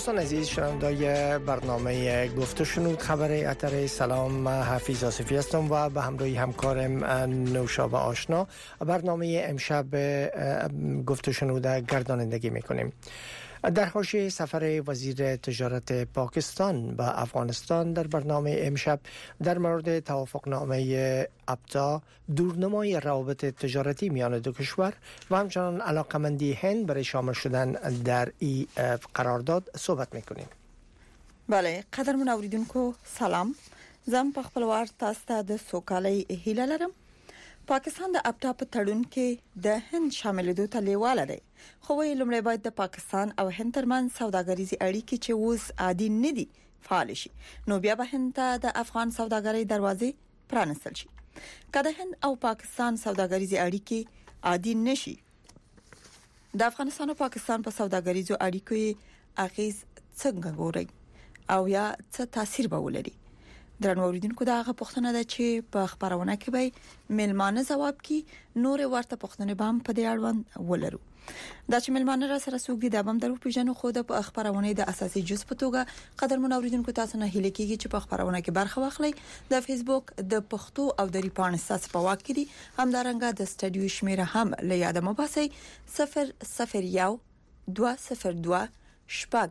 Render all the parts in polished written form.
دوستان عزیز شنوندای برنامه گفت و شنود خبر اتر سلام، حفیظ آصفی هستم و به همراهی همکارم نوشابه آشنا برنامه امشب گفت و شنود گردانندگی میکنیم. در حاشیه سفر وزیر تجارت پاکستان به افغانستان در برنامه امشب در مورد توافقنامه ابتا، دورنمای روابط تجارتی میان دو کشور و همچنان علاقمندی هند برای شامل شدن در این قرارداد صحبت میکنیم. بله، قدرمن اوریدونکو سلام. زم په خپل وار تاسو ته د سوکالۍ هیله لرم. پاکستان د ابتا په تړون کې د هند شاملېدو ته لیواله دی، خو ویل لمړی باید د پاکستان او هند ترمن سوداګریزي اړیکې چې اوس عادي نه دي فعال شي، نو بیا به هند ته د افغان سوداګرۍ دروازې پرانستل شي. کله هند او پاکستان سوداګریزي اړیکې عادي نشي، د افغانستان او پاکستان په سوداګریزو اړیکو اغیز څنګه ګوري او یا څه تاثیر به ولري؟ درنو اوریدونکو دا هغه پوښتنه ده چې په خبرونه کې به ملمانه ځواب کی، نور ورته پوښتنه به هم په دې اړوند ولرو. دا چې ملمانه را سره سوګي د بم درو پیژنو خو د خبرونه د اساسي جز په توګه قدرمن اوریدونکو تاسو نه هیله کیږي چې په خبرونه کې برخه واخلئ. د فیسبوک د پښتو او د ریپان ساس په واک کې دي، همدارنګه د سټډیو شمیره هم له یاد مو باسي 001 202 شپږ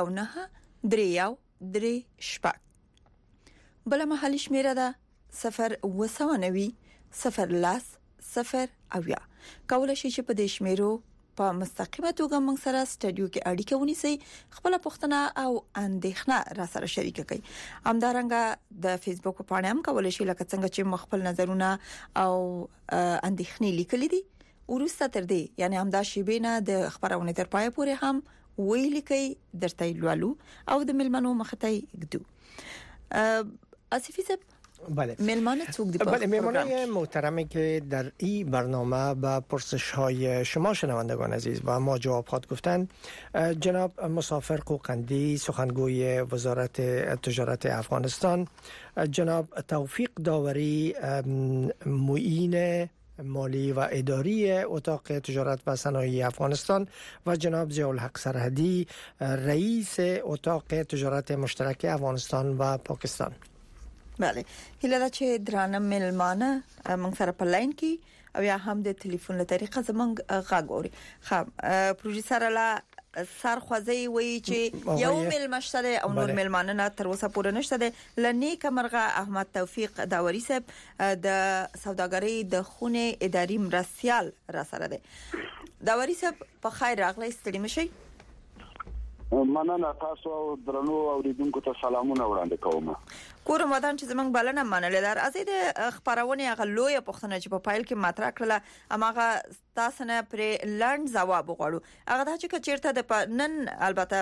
19 3 بل محلي شمیره ده 0 0 کولای شي چې په دې شمیرو په مستقیمه توګه موږ سره سټډیو کې اړیکه ونیسئ، خپل پوښتنه او اندېښنه را سره شریک کړئ. همدارنګه د فیسبوک په پاڼه هم کولای شي لکه څنګه چې خپل نظرونه او اندېښنې لیکلي دي ورسته تر دې، یعنی همدا شی بینه د خبرونه تر پای پورې هم ویل کی درته لولو او د ملمنو مخته ګدو. آصفی صاحب، بله، ملمان څوک دی؟ بله، مهمانای محترمی که در این برنامه با پرسش های شما شنوندگان عزیز و ما جواب گفتند، جناب مسافر قوقندی سخنگوی وزارت تجارت افغانستان، جناب توفیق داوری معین مالی و اداری اتاق تجارت و صنایع افغانستان و جناب ضیاءالحق سرحدی رئیس اتاق تجارت مشترک افغانستان و پاکستان. بله، هیله ده چې درانه ملمانه موږ سره په لاین کې او یا هم د ټلیفون له طریقه زمونږ غږ اوري. خو پروژیسر لا سرخوازی وی چې یو ملمشته او نور ملمانه نه تر اوسه پوره نشته ده. لنی کمرغه احمد توفیق داوری صاحب د سوداګری د خونه اداري مرستيال را سره ده. داوری صاحب په خیر راغلی، ستړي مشي. مننه تاسو او درنو اوریدونکو ته سلامونه وړاندې کوم. کورم ودان چې زمنګ بلنه منل در ازید خبرونه غلوې پښتنه چې په فایل کې مطرح کړله، اماغه تاسو نه پر لاند جواب غواړو. هغه د چې چیرته د نن البته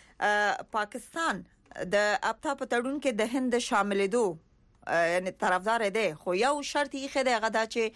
پاکستان د ابتا په تړون کې د هند شاملېدو یعنی طرفدار دی، خو یو شرط یې خدای هغه د چې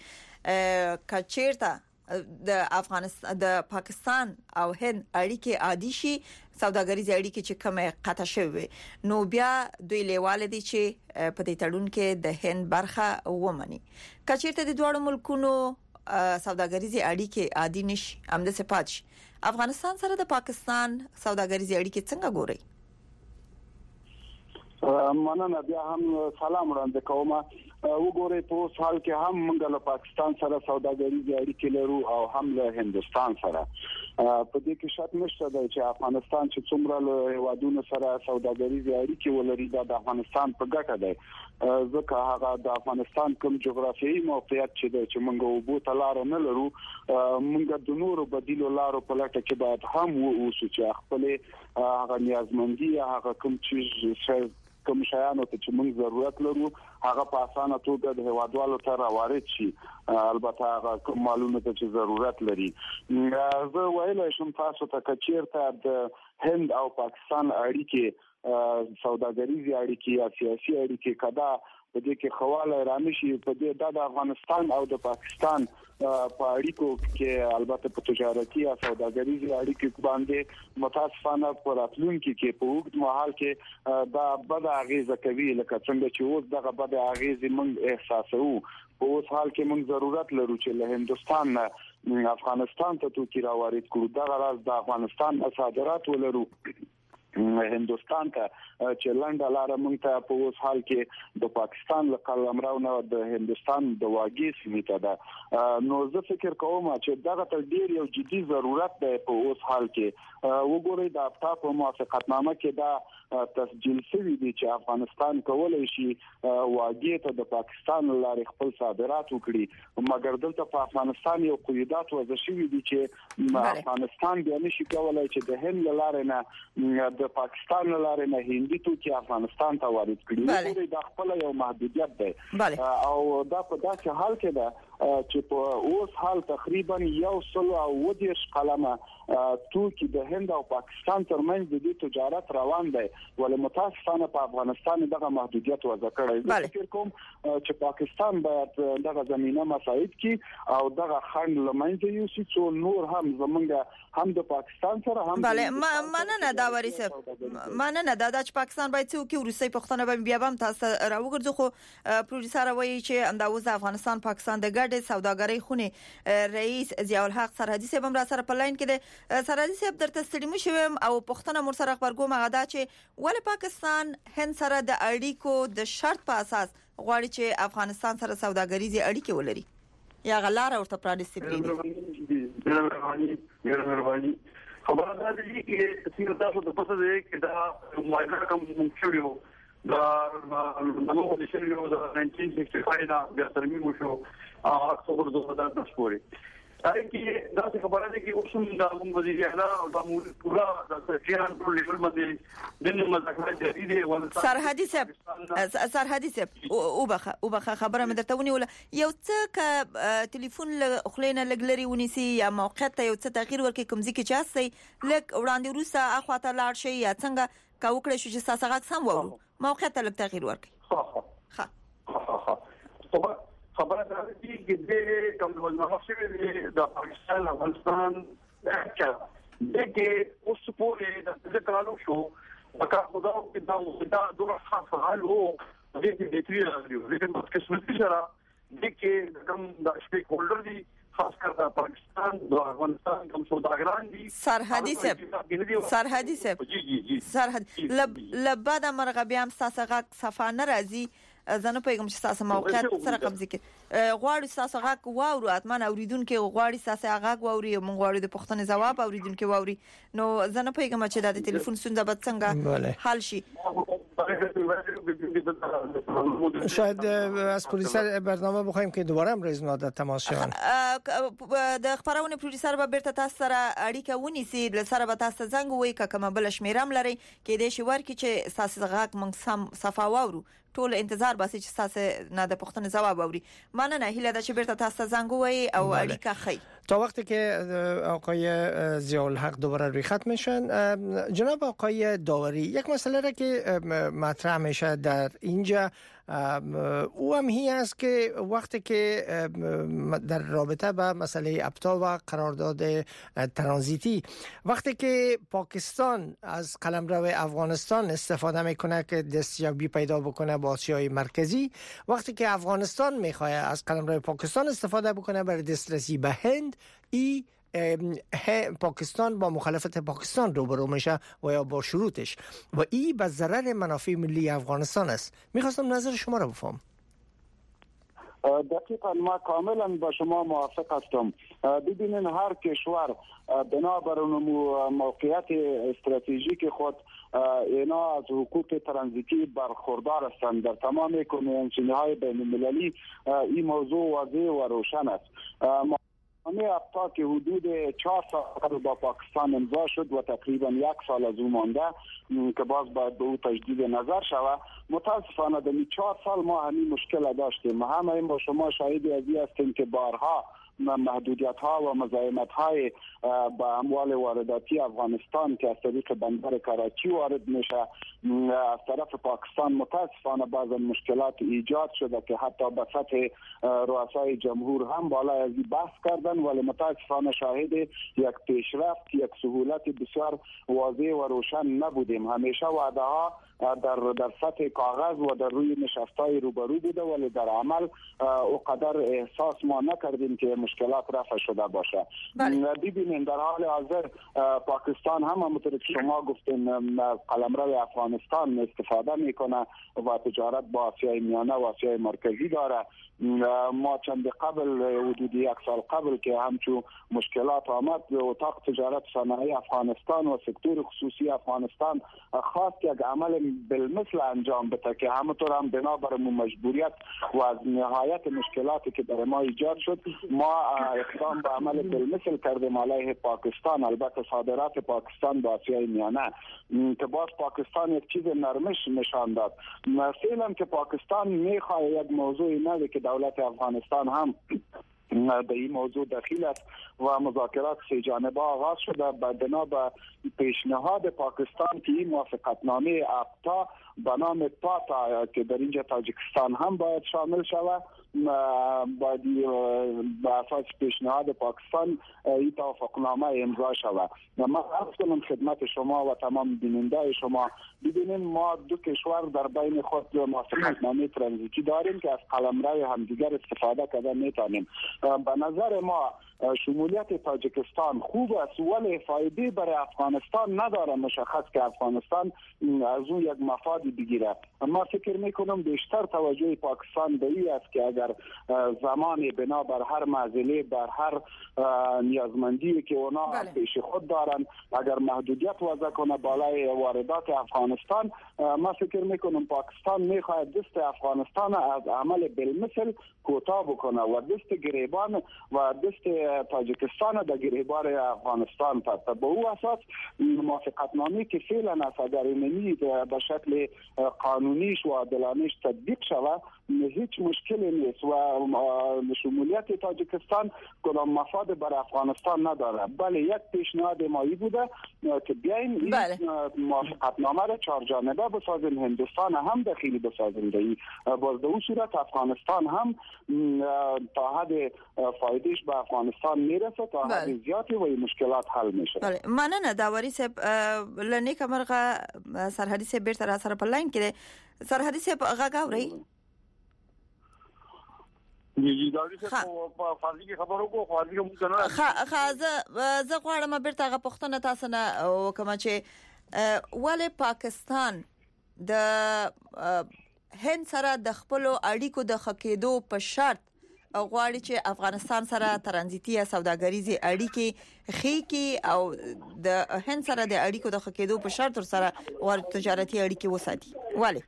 کچیرته د افغانستان د پاکستان او هند اړیکې عادي شي، سوداګریزي اړیکې چې کومه قطع شوی، نو بیا دوی لیواله دي چې په دې تړون کې د هند برخه ومني. کچیرته د دوه ملکونو سوداګریزي اړیکې عادي نشي، همد صفات شي، افغانستان سره د پاکستان سوداګریزي اړیکې څنګه ګوري؟ مننه، بیا هم سلام وړاندې کوم. وګورئ په اوس حال کې هم موږ له پاکستان سره سوداګریزي اړیکې لرو او هم له هندستان سره. په دې کې شک نشته دی چې افغانستان چې څومره له هیوادونو سره سوداګریزي اړیکې ولري دا د افغانستان په ګټه دی، ځکه هغه د افغانستان کوم جغرافیایي موقعیت چې دی چې موږ وبو ته لار نه لرو، موږ د نورو بدیلو لارو په لټه کې باید هم اوسو چې خپل هغه نیازمندي هغه کوم چې کوم شیانو ته چې موږ ضرورت لرو هغه په اسانه توګه د هوادوالو ته راوارد شي، البته هغه کوم معلومات چې ضرورت لري. زه ویلای شم تاسو ته کچیرته د هند او پاکستان اړیکې سوداګریزي اړیکې یا سیاسي اړیکې کدا په دې کې خواله رانشي، په دې د افغانستان او د پاکستان په اړیکو کې البته په تجارتي او سوداګریزي اړیکو باندې متاسفانه په راتلونکي کې په وخت مهال کې دا بد اغیزه کوي، لکه څنګه چې اوس دغه بد اغیزه موږ احساسوو. په اوس حال کې موږ ضرورت لرو چې له هندستان افغانستان ته توکي راوارد کړو، دا غرض د افغانستان صادرات ولرو هندوستان ته چې لنډه لار مونږ ته په اوس حال کې د پاکستان له قلمرو نه د هندوستان د واګي سیمه ته ده نو زه فکر کوم چې دغه تر ډیر یو جدي ضرورت دی په اوس حال کې وګورئ د افتاپ په موافقتنامه کې دا تسجیل شوی دی چې افغانستان کولای شي واګي ته د پاکستان لارې خپل صادرات وکړي مګر دلته په افغانستان یو قیودات وضع شوی دي چې افغانستان بیا نشي کولای چې د هند لارې نه د پاکستان لارې نه هندي توکي افغانستان ته وارد کړي دا خپل یو محدودیت دی او دا په داسې حال کې ده چې په اوس حال تقریبا 110 قلمه توکي د هند او پاکستان ترمنځ د دې تجارت روان دی ولې متاسفانه په افغانستان دغه محدودیت وضع کړی دی فکر کوم چې پاکستان باید دغه زمينه مساعد کړي او دغه خنډ لمنځه یوسي چې نور هم زمونږ هم د پاکستان سره هم مننه دا وریسه مننه دا چې پاکستان باید څو کې روسي پښتنه به بیا هم تاسو راوګرځو خو پروډوسر وایي چې انداوز افغانستان پاکستان د ګډ سوداګرۍ خونې رئیس ضیاء الحق سرحدي صاحب هم را سره په لاین کې د سرحدي صاحب درته ستړي مشوم او پښتنه مر سره خبرګو مغدا چې ول پاکستان هند سره د اړیکو د شرط په اساس غواړي چې افغانستان سره سوداګریزي اړیکې ولري یا غلار ورته پرانیستي مهرباني خبره ده چې څنګه تاسو د پسه دی چې دا معاهده کوم شویو دا نو د شریو د 1965 دا بیا ترمیم وشو اکتوبر 2010 پورې چې دا څه خبره ده چې اوسم د وزیر اعلی او د پورا د سیان په لیول باندې د مذاکرات جاری دي سرحدي صاحب او بخه خبره مې درته ونیول یو څه ک ټلیفون خلینه لګلري ونیسي یا موقعیت یو څه تغییر ورکړي کوم ځکه چې اسي لک وړاندې روسه اخواته لاړ شي یا څنګه کا وکړي شو چې ساسغه سم وورو موقعیت لک تغییر ورکړي خبره ده چې د کوم ډول شوی د پاکستان افغانستان دغه اوس پورې د کالو شو وکړه خدا او دا دوه خاصه حال وو د دې د تری راغلی لیکن په قسمت سره دغه کوم د سټیک هولډر دي خاص کر د پاکستان د افغانستان کوم سوداګران دي سرحدي صاحب لبدا مرغبيام ساسغه صفانه راځي زنه پیغام چې تاسو موقعیت سره قبضه کې غواړي تاسو غاک واورو اتمن اوریدونکو غواړي تاسو غاک واوري مونږ غواړو د پښتنې جواب اوریدونکو واوري نو زنه پیغام چې د ټلیفون ستونزه به څنګه حل شي شاید از پروډوسر برنامه بخوایم که دوباره هم رئیس ماده تماس شون د خبرونه پروډوسر به بیرته تاسو سره اړیکه ونیسي ل سره به تاسو زنګ وای کوم بل شمیرم لري کې د شي ورکی چې تاسو غاک مونږ سم صفا واورو ټول انتظار باسي چې تاسو نه د پښتنې جواب اوري مننه هیله ده چې بیرته تاسو زنګ وای او اړیکه خي تا وقتی که آقای ضیاء الحق دوباره روی خط میشن جناب آقای داوری یک مسئله را که مطرح میشه در اینجا او هم هی است که وقتی که در رابطه با مسئله ابتا و قرارداد ترانزیتی وقتی که پاکستان از قلمرو افغانستان استفاده میکنه که دستیابی پیدا بکنه با آسیای مرکزی وقتی که افغانستان میخواد از قلمرو پاکستان استفاده بکنه برای دسترسی به هند پاکستان با مخالفت پاکستان روبرو میشه و یا با شروطش و این به ضرر منافع ملی افغانستان است. میخواستم نظر شما را بفهم. دقیقاً ما کاملا با شما موافق هستم. ببینین هر کشور بنابر موقعیت استراتژیک خود اینا از حقوق ترانزیتی برخوردار هستند. در تمام کنوانسیون‌های بین المللی این موضوع واضح و روشن است. ابتا که حدود 4 سال با پاکستان امضا شد و تقریبا 1 سال از اون مانده که باز باید به او تجدید نظر شود. متاسفانه در 4 سال ما همین مشکل داشتیم. همه با شما شاهدی از این هستیم که بارها محدودیت ها و مزاحمت های با اموال وارداتی افغانستان که از طریق بندر کراچی وارد میشه از طرف پاکستان متاسفانه بعض مشکلات ایجاد شده که حتی به سطح رؤسای جمهور هم بالای از بحث کردن ولی متاسفانه شاهد یک پیشرفت یک سهولت بسیار واضح و روشن نبودیم. همیشه وعده ها در سطح کاغذ و در روی نشست‌های روبرو بوده، ولی در عمل اونقدر احساس ما نکردیم که مشکلات رفع شده باشه. ببینید در حال حاضر پاکستان هم همونطور که شما گفتین قلمرو افغانستان استفاده میکنه و تجارت با آسیای میانه و آسیای مرکزی داره. ما چند قبل حدود 1 سال قبل که همچون مشکلات آمد، اتاق تجارت صنایع افغانستان و سکتور خصوصی افغانستان خواست که عمل بالمثل انجام بده که همونطور هم بنابر مجبوریت و از نهایت مشکلاتی که در ما ایجاد شد ما اقدام به عمل بالمثل کردیم علیه پاکستان. البته صادرات پاکستان به آسیای میانه که باز پاکستان یک چیز نرمش نشان داد. فعلا که پاکستان میخواد یک موضوع نه که دولت افغانستان هم به این موضوع دخیل است و مذاکرات 3 جانبه آغاز شده بنا به پیشنهاد پاکستان که این موافقتنامه اپتا به نام پاتا که در اینجا تاجیکستان هم باید شامل شود، باید به اساس پیشنهاد پاکستان این توافقنامه امضا شود. من عرض کنم خدمت شما و تمام بیننده شما، ببینید ما دو کشور در بین خود موافقتنامه ترانزیتی داریم که از قلمرو همدیگر استفاده کرده میتونیم. به نظر ما شمولیت تاجیکستان خوب است ولی فایده برای افغانستان نداره. مشخص که افغانستان از اون یک مفادی بگیره. ما فکر میکنم بیشتر توجه پاکستان به این است که اگر زمانی بنا بر هر معضله بر هر نیازمندی که اونا پیش خود دارن اگر محدودیت وضع کنه بالای واردات افغانستان، ما فکر میکنم پاکستان میخواهد دست افغانستان از عمل بالمثل کوتاه بکنه و دست گریبان و دست تاجیکستان در گریبان افغانستان پس به او اساس موافقتنامه که فعلا است اگر اینمی به شکل قانونیش و عادلانه‌اش تطبیق شود هیچ مشکلی نیست و شمولیت تاجیکستان کدام مفاد بر افغانستان نداره. بله یک پیشنهاد مایی بوده که بیاین این موافقتنامه را 4 جانبه بسازیم، هندوستان هم دخیل بسازیم در این باز در صورت افغانستان هم تا حد فایدهش به افغانستان میرسه تا حد زیادی و این مشکلات حل میشه. بله مننه داوري صاحب لنی کمرغه سرحدي صاحب بیرته را سره په لاین کې سرحدي صاحب غاوري زه غواړم بیرته غو پښتنه تاسو نه وکم چې ولې پاکستان د هند سره د خپل اړیکو د خکېدو په شرط غواړي چې افغانستان سره ترانزیتي یا سوداګریزي اړیکې خېکی او د هند سره د اړیکو د خکېدو په شرط سره ور تجارتي اړیکې وساتي. ولی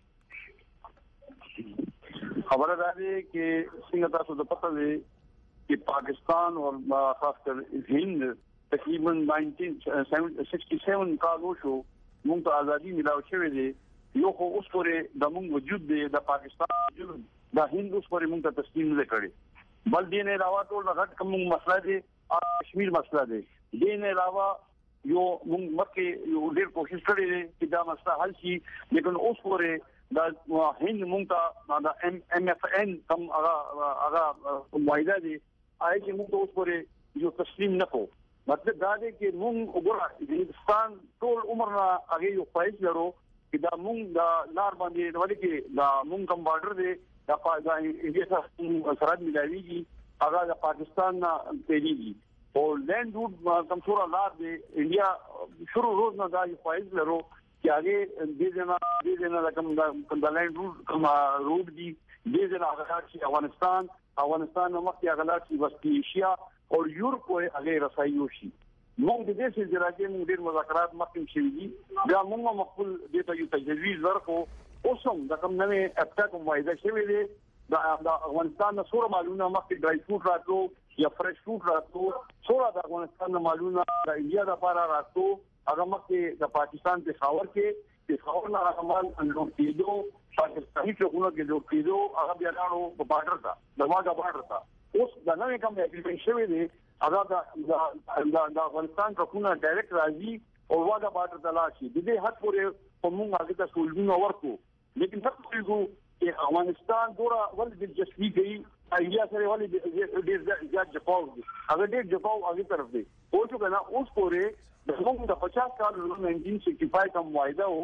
خبره ده چې څنګه تاسو د پته دی چې پاکستان او خاص کر هند تقریبا 1967 کال وشو موږ ته ازادي ملاو شوې دي. یو خو اوس پورې د موږ وجود دی د پاکستان وجود د هند اوس پورې موږ ته تسلیم نه کړي. بل دین علاوه ټول غټ کوم مسله دی کشمیر مسله دی. دین علاوه یو موږ مکه یو ډېر کوشش کړی دی چې دا مسله حل شي لیکن اوس پورې دا هند موږ ته دا ام اف ان کوم هغه معاهده دي آی چې موږ اوس پورې یو تسلیم نه کوو. مطلب دا دی چې موږ وګورئ هندستان ټول عمرنا هغه یو فایز لرو چې دا موږ دا لار باندې ولې کې دا موږ کوم بارډر دی دا انډیا سره ملاويږي هغه د پاکستان نه تیریږي او لینډ روټ کوم څوره لار دی انډیا شروع روز نه دا فایز لرو چې هغه دې نه کوم د لینډ روټ کوم روټ دی دې نه هغه چې افغانستان نو مخکې هغه چې وسطي ایشیا او یورپ هغه رسایو شي. موږ د دې سلسله موږ ډېر مذاکرات مخکې شوي دي. بیا موږ مخکې د ته یو تجویز ورکو اوسم د کوم نوې اپټا کوم وایده شوی دی د افغانستان سره معلومه مخکې ډرای فروټ راتلو یا فرش فروټ راتلو سره د افغانستان معلومه د انډیا لپاره راتلو هغه مخکې د پاکستان په خاور کې نه عمل انډو کېدو پاکستاني څخه کې جوړ کېدو هغه بیا راو په بارډر دا دغه بارډر تا اوس د نوې کوم اګریمنټ شوی دی هغه د افغانستان څخه ډایرکټ راځي او واده بارډر ته لاشي د دې حق پورې کومه هغه ته سولونه ورکو لیکن څه کوي چې افغانستان دورا ول د جسمي کوي ایډیا سره ولې ډېر زیات جفاو دي هغه ډېر جفاو هغه طرف دی او چې کنه اوس پورې د موږ د 50 کال 1965 کوم وایده وو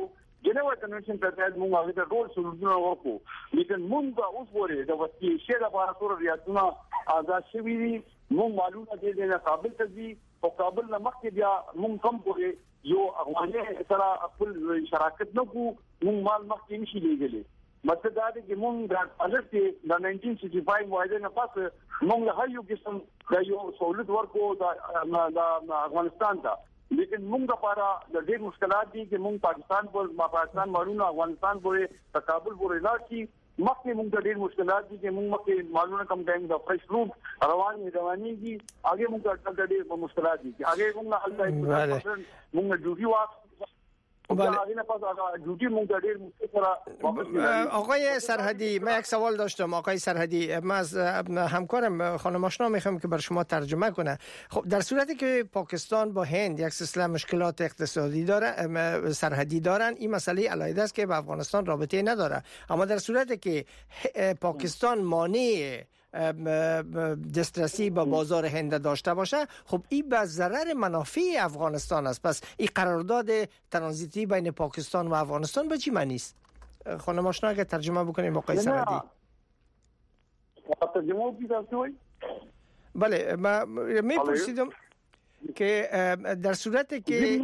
جنیوا کنونشن په تحت موږ هغه ته ټول سلوکونه ورکو لیکن موږ اوس ورې د وستی شه د پاسور ریاستونه آزاد شوي دي موږ معلومه دي نه قابل تدي او قابل نه مخکې بیا موږ کم پورې یو افغاني سره خپل شراکت نه کوو موږ مال مخکې نشي لیږلی مطلب دا دی چې موږ د الټ د 1965 معاهده نه پس موږ هر یو قسم د یو سہولت ورکو د افغانستان ته لیکن موږ لپاره د ډېر مشکلات دي چې موږ پاکستان مالونه افغانستان پورې کابل پورې لاړ شي مخکې موږ د ډېر مشکلات دي چې موږ مخکې مالونه کم ټایم د فرش روټ روانيږي هغه موږ د ډېر مشکلات دي هغه موږ حل موږ ډیوټي واک آقای سرحدی من یک سوال داشتم. آقای سرحدی من از همکارم خانم آشنا میخوام که بر شما ترجمه کنه. خب در صورتی که پاکستان با هند یک سلسله مشکلات اقتصادی داره سرحدی دارن این مسئله علیحده است که با افغانستان رابطه نداره اما در صورتی که پاکستان مانع دسترسی به بازار هند داشته باشه خب این به ضرر منافع افغانستان است. پس این قرارداد ترانزیتی بین پاکستان و افغانستان به چی معنی است؟ خانم آشنا اگه ترجمه بکنیم آقای سرحدی. ترجمه بکنید. بله من میپرسیدم که در صورتی که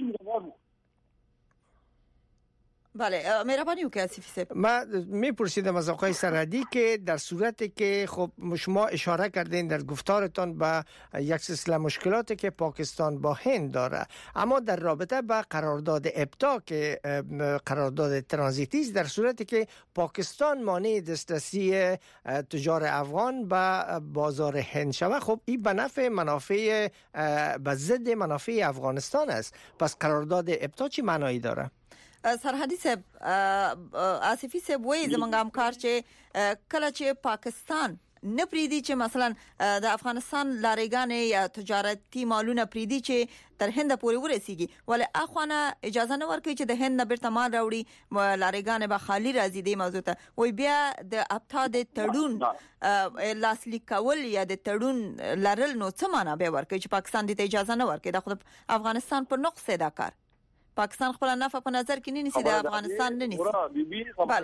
بله مهربانی وکړئ آصفی صاحب من میپرسیدم از آقای سرحدی که در صورتی که خب شما اشاره کردین در گفتارتان به یک سلسله مشکلاتی که پاکستان با هند داره اما در رابطه با قرارداد ابتا که قرارداد ترانزیتی است در صورتی که پاکستان مانع دسترسی تجار افغان به بازار هند شود خب این به نفع منافع به ضد منافع افغانستان است. پس قرارداد ابتا چی معنایی داره؟ سرحدی صاحب آصفی صاحب وایي زمونږ همکار چې کله چې پاکستان نه پریدي چې مثلا د افغانستان لارېګانې یا تجارتي مالونه پریدي چې تر هند پورې ورسیږي ولې اخوانه اجازه نه ورکوي چې د هند نه بیرته مال راوړي لارېګانې به خالی راځي د موضوع ته وایي بیا د ابتا د تړون لاسلیک کول یا د تړون لرل نو څه معنا به ورکوي چې پاکستان دې اجازه نه ورکوي د خود افغانستان پر نقص دا کار پاکستان خپل نفع په نظر کې نه نیسي د افغانستان نه نیسي بیبي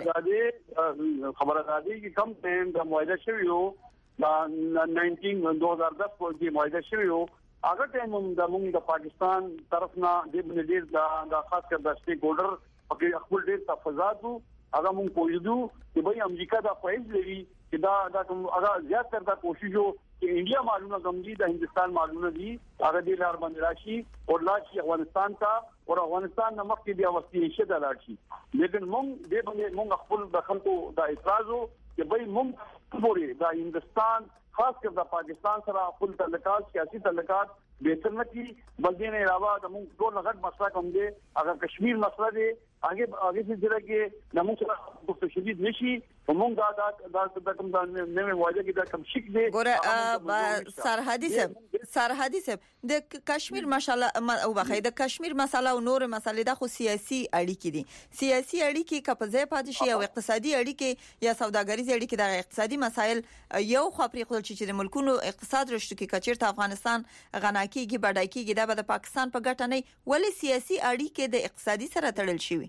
خبرداري کې کم ټیم د معاهده شوی یو د 2010 کې معاهده شوی یو هغه ټیم د موږ د پاکستان طرف نه د بنډیر د خاص کر د سټیک هولډر په خپل ډیر تفاوضات هغه موږ کویدو چې به امریکا د فایز لري چې دا هغه زیات تر دا کوشش وو چې انډیا معلومه غمدي د هندستان معلومه دي هغه د لار باندې راشي او لاشي افغانستان ته او افغانستان نه مخکې بیا وسیله شته لاشي لیکن موږ د باندې موږ خپل د خلکو د اعتراضو چې به موږ پورې د هندستان خاص کر د پاکستان سره خپل تعلقات سیاسي تعلقات بهتر نه کی بلکې نه علاوه د موږ ټول غټ مسله کوم دي هغه کشمیر مسله دي هغه څه کې د موږ سره په شدید نشي موږ دا کوم د نوې واجه کې دا کوم شک دي ګوره سرحدي صاحب د کشمیر ماشاءالله او بخې د کشمیر مسله او نور مسلې د خو سیاسي اړیکې دي سیاسي اړیکې کپځه پاتې شي او اقتصادي اړیکې یا سوداګریزي اړیکې د اقتصادي مسایل یو خپري خپل چې د ملکونو اقتصاد رشد کې کچیرته افغانستان غناکیږي بډایکیږي د پاکستان په ګټه نه ولې سیاسي اړیکې د اقتصادي سره تړل شي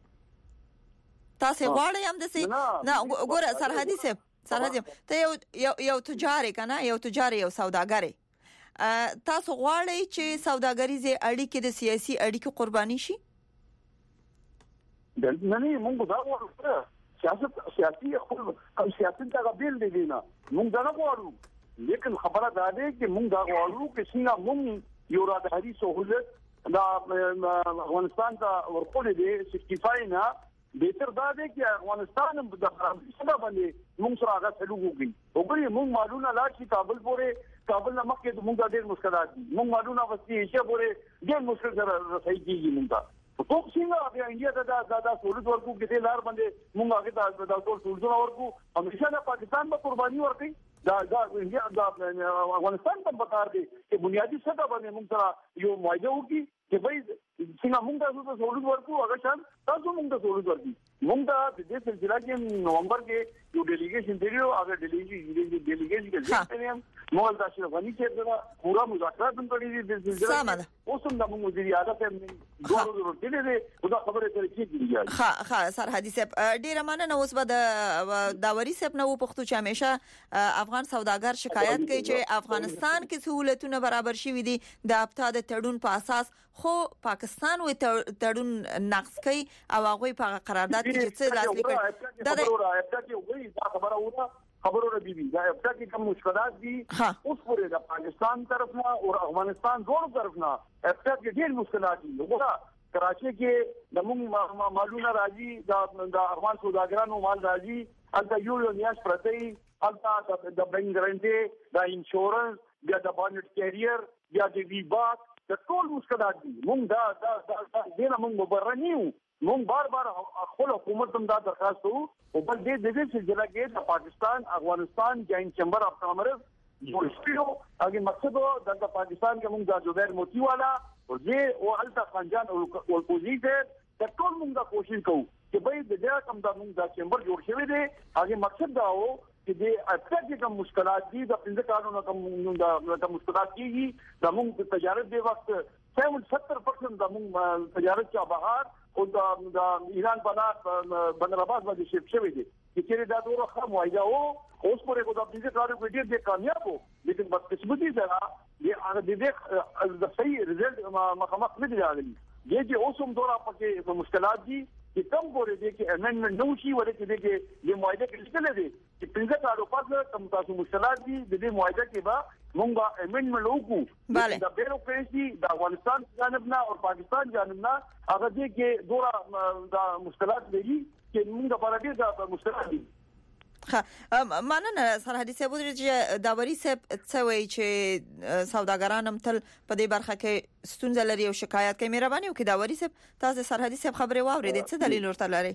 تاسو غواړئ هم د سي نه ګوره سرحدي صاحب ته یو تجار کنه یو تجار یو سوداګر تاسو غواړئ چې سوداګریزي اړیکې د سیاسي اړیکې قرباني شي نه موږ دا غواړو سیاسي خپل سیاست دا بیل دی نه موږ دا نه غواړو لیکن خبره دا ده چې موږ دا غواړو چې څنګه موږ یو راځي سہولت دا افغانستان ته ورکول دي 65 نه بهتر دا دی چې افغانستان د خرابې سره باندې موږ سره هغه سلوک وکړي وګورئ موږ معلومه لا چې کابل نه مخکې موږ ډېر مشکلات دي موږ معلومه وسیله چې پورې ډېر مشکل سره رسېږي کیږي موږ په څنګه بیا انډیا دا سہولت ورکو کې لار باندې موږ هغه د ټول سہولتونه ورکو همیشه د پاکستان په قرباني ورکړي دا انډیا د افغانستان په پکار دي چې بنیادی سطح باندې موږ سره یو معاهده وکړي چې به څنګه موږ تاسو سہولت ورکو هغه شان تاسو موږ ته سہولت ورکړي موږ د دې سلسله کې نومبر کې یو ډیلیګیشن دیو هغه ډیلیګیشن کې ځم مول د اشرف غنی چې پورا مذاکرات هم کړی دي د سمه اوسم د مديري عادت هم دوه ورته دي خدا خبره کوي چې ها سرحدي صاحب ډیر مننه اوس به د داوري صاحب نو پښتو چې همیشه افغان سوداګر شکایت کوي چې افغانستان کې سہولتونه برابر شوي دي د ابتا د تړون په اساس خو پاکستان وي تړون نقض کوي او هغه په قرارداد کې چې څه لاسلیک کوي دا خبره دي دا ابتا کې کوم مشکلات دي اوس پورې د پاکستان طرف نه او افغانستان دوه طرف نه ابتا کې ډېر مشکلات دي وګوره کراچي کې د موږ مالونه راځي د افغان سوداګرانو مال راځي البته یو نیاش پرتې البته د بانک ګارانټي د انشورنس بیا د بانډ کیریئر بیا د ویباک د ټول مشکلات دي موږ دا دینه موږ مبرنیو موږ بار خپل حکومت هم دا درخواست وو او بل دې چې جلګې د پاکستان افغانستان جاینټ چیمبر اف کامرس جوړ شو هغه مقصد د پاکستان کې موږ د زبیر موتی والا او زه او التا خانجان او اپوزیشن د ټول موږ د کوشش کوو چې به د کوم د موږ د چیمبر جوړ شوی دی هغه مقصد دا و چې د اټکې کوم مشکلات دي د پنځه قانونو کوم مشکلات دي د موږ د تجارت دی وخت 70% د موږ تجارت چا بهر او د ایران بندر عباس باندې شپ شوی دي چې دا ډوره خام وایي او اوس پرې کو د پنځه قانونو کې ډېر کامیاب وو لیکن بس قسمتي سره د صحیح رزلټ مخامخ نه دی راغلی چې اوس هم ډوره پکې مشکلات دي چې کم پورې دي چې امندمنت نو شي ورته دي چې د معاهده کې لیکل دي چې پنځه کارو پاتې کوم تاسو مشکلات دي د دې معاهده کې به مونږه امندمنت وکړو د بیروکراسي د افغانستان جانب نه او پاکستان جانب نه هغه دي کې ډوره د مشکلات لري چې مونږه پاره دي د مشکلات دي مننه سرحدي صاحب چې داوري صاحب څه وایي چې سوداګران هم تل په دې برخه کې ستونزه لري او شکایت کوي مهرباني وکړئ داوري صاحب تاسو سرحدي صاحب خبره واورېدې څه دلیل ورته لري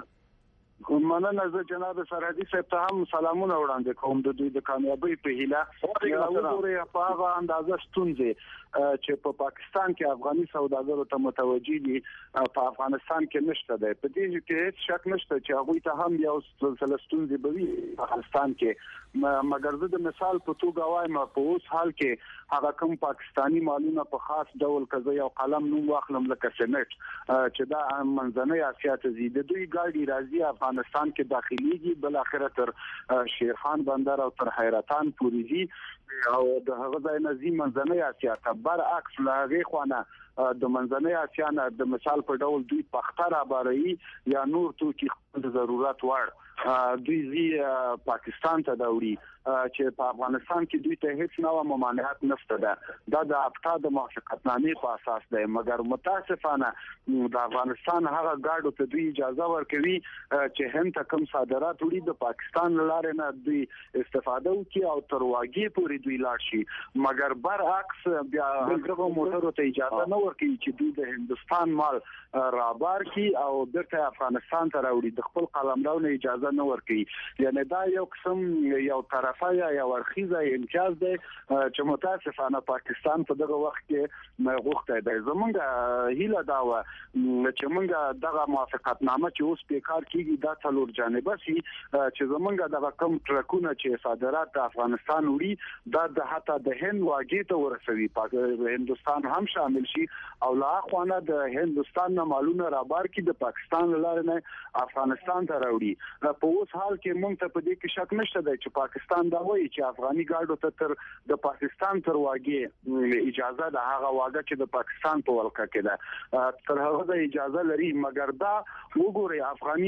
مننه زه جناب سرحدي صاحب ته هم سلامونه وړاندې کوم د دوی د کامیابی په هیله وګورئ په هغه اندازه ستونزې چې په پاکستان کې افغاني سوداګرو ته متوجي دي په افغانستان کې نشته ده په دې کې هیڅ شک نشته چې هغه ته هم یو ستونزې به وي په افغانستان کې مګر زه د مثال په توګه وایم په اوس حال کې هغه کوم پاکستانی مالونه په خاص ډول کزه یو قلم نوم واخلم لکه سمټ چې دا منځنۍ اسیا ته زی د دوی ګاډي راځي افغانستان کې داخليږي بل اخر تر شیرخان بندر او تر حیرتان پورې زی او د هغه ځای نه زی منځنۍ اسیا ته برعکس لاغه خوانه د منځنۍ اسیا نه د مثال په ډول دوی پختر اباري یا نور توکي د ضرورت وړ دوی زی پاکستان ته داوري چې په افغانستان کې دوی ته هیڅ نوې ممانعت نشته ده د ابتا د موافقتنامې په اساس ده مګر متاسفانه د افغانستان هغه ګاډو ته دوی اجازه ورکوي چې هند ته کوم صادرات وړي د پاکستان لاره نه دوی استفاده وکړي او تر واګي پورې دوی لاړ شي مګر برعکس بیا هغه موټرو ته اجازه نه ورکوي چې دوی د هندستان مال رابار کی او درته افغانستان ته راوړي د خپل قلمرو اجازه نه ورکوي یعنی دا یو قسم یو طرفه یا ورخیزه امتیاز دی چې متاسفانه پاکستان په دغه وخت کې غوښته دی زمونږ هیله دا و چې مونږ دغه موافقتنامه چې اوس په کار کیږي دا څلور جانبه سي چې زمونږ دغه کم ټرکونه چې صادرات د افغانستان وړي دا د حتی د هند واګي ته ورسوي هندستان هم شامل شي او لا خوانه د هندستان نه مالونه رابار کی د پاکستان لاره نه افغانستان ته راوړي په اوس حال کې مونږ ته په دې کې شک نشته دی چې پاکستان دا وایي چې افغاني ګاډو ته تر د پاکستان تر واګي اجازه ده هغه واګه چې د پاکستان په ولکه کې ده تر هغه د اجازه لري مګر دا وګورئ افغاني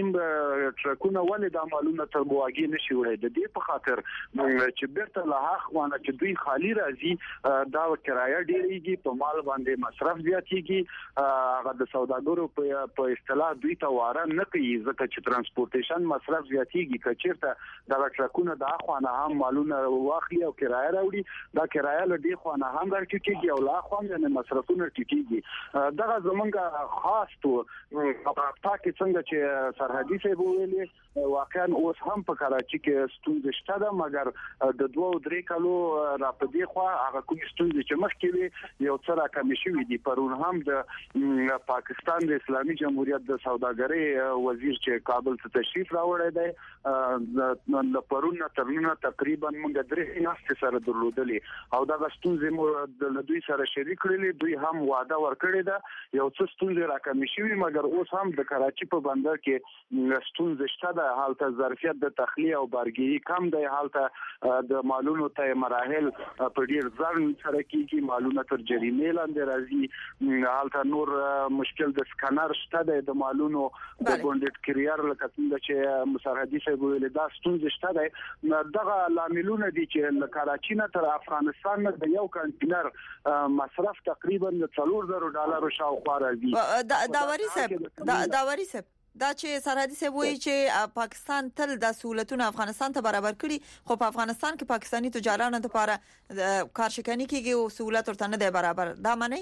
ټرکونه ولې د مالونه تر واګي نشي وړي د دې په خاطر چې بیرته له هغه چې دوی خالی راځي دا کرایه ډیریږي په مال باندې مصرف زیاتېږي هغه د سوداګرو په اصطلاح دوی ته واره نه کوي ځکه چې ترانسپورټیشن مصرف زیاتېږي کچېرته دا ټرکونه د اخوانه هم مالونه واخلي او کرایه راوړي دا کرایه له دې خوانه هم ورکیږي او لا خوانه نه مصرفونه ټیټیږي دا زمونږ خاص تو په کې څنګه چې سرحدي څه ویلي واقعا اوس هم په کراچي کې ستونزې شته ده مګر د 2-3 کالو را پدې خو هغه کوم ستونزې چې مخکې یو څه راکمې شوې دي پرون هم د پاکستان د اسلامي جمهوریت د سوداګرۍ وزیر چې کابل ته تشریف راوړی کړی دی د پرون ترنه تقریبا موږ درې ناست سره درلودلې او دا ستونزې مو د دوی سره شریک کړلې دوی هم وعده ورکړې ده یو څه ستونزې راکمې شوې مګر اوس هم د کراچي په بندر کې ستونزې شته د حالت ظرفیت د تخلیه او بارګیری کم دی حالت د مالونو ته مراحل په ډیر ځان سره کېږي مالونه تر جریمې لاندې راځي حالت نور مشکل د سکانر شته د مالونو د بونډټ کریئر لکه څنګه چې مسرحدي صاحب ویل دا ستونزې شته دی دغه لاملونه دي چې کراچي نه تر افغانستان نه د یو کنټینر مصرف تقریبا $4,000 شاوخوا راځي داوري صاحب دا چې سرحدي صاحب وایي چې پاکستان تل د سہولتونو افغانستان ته برابر کړي خو په افغانستان کې پاکستانی تجارانو لپاره کارشکنی کېږي او سہولت ورته نه دی برابر دا معنی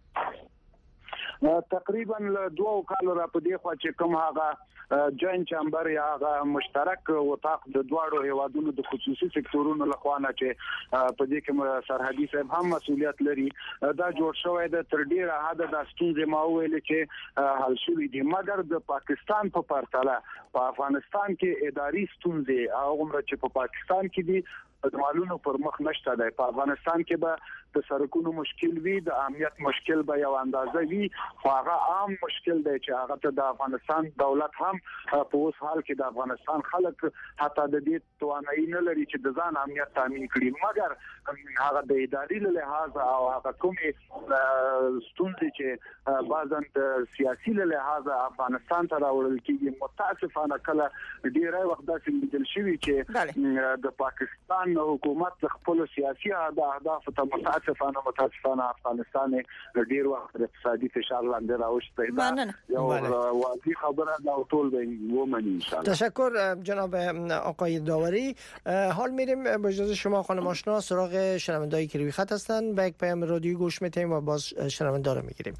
تقریبا له 2 کال را په دی خو چې کوم هغه جوائنٹ چامبر یا هغه مشترک وثاق د دواړو هیوادونو د خصوصي سکتورونو لخوا نه چې په دې کې سرحدي صاحب هم مسؤلیت لري دا جوړ شوی د تر ډیره حد د ستونزې ما ویل چې حل شوې دي مګر د پاکستان په پرتله په افغانستان کې اداري ستونزې او عمر چې په پاکستان کې دي د مالونو پر مخ نشته دی په افغانستان کې به د سرکونو مشکل وي د امنیت مشکل به یو اندازه وي خو هغه عام مشکل دی چې هغه ته د افغانستان دولت هم په اوس حال کې د افغانستان خلک حتی د دې توانایي نه لري چې د ځان امنیت تامین کړي مګر هغه د اداري له لحاظ او هغه کومې ستونزې چې بعضاً د سیاسي له لحاظ افغانستان ته راوړل کېږي متاسفانه کله ډیری وخت داسې لیدل شوي چې د پاکستان حکومت خپل سیاسي اهداف ته متاسفانه افغانستان ډیر وخت اقتصادي فشار لاندې راوښتی یو واضح خبره دا ټول به ومني ان شاء الله. تشکر جناب آقای داوری. حال میریم با اجازه شما خانم آشنا سراغ شنوندهایی که روی خط هستن به یک پیام رادیویی گوش میتیم و باز شنونده رو میگیریم.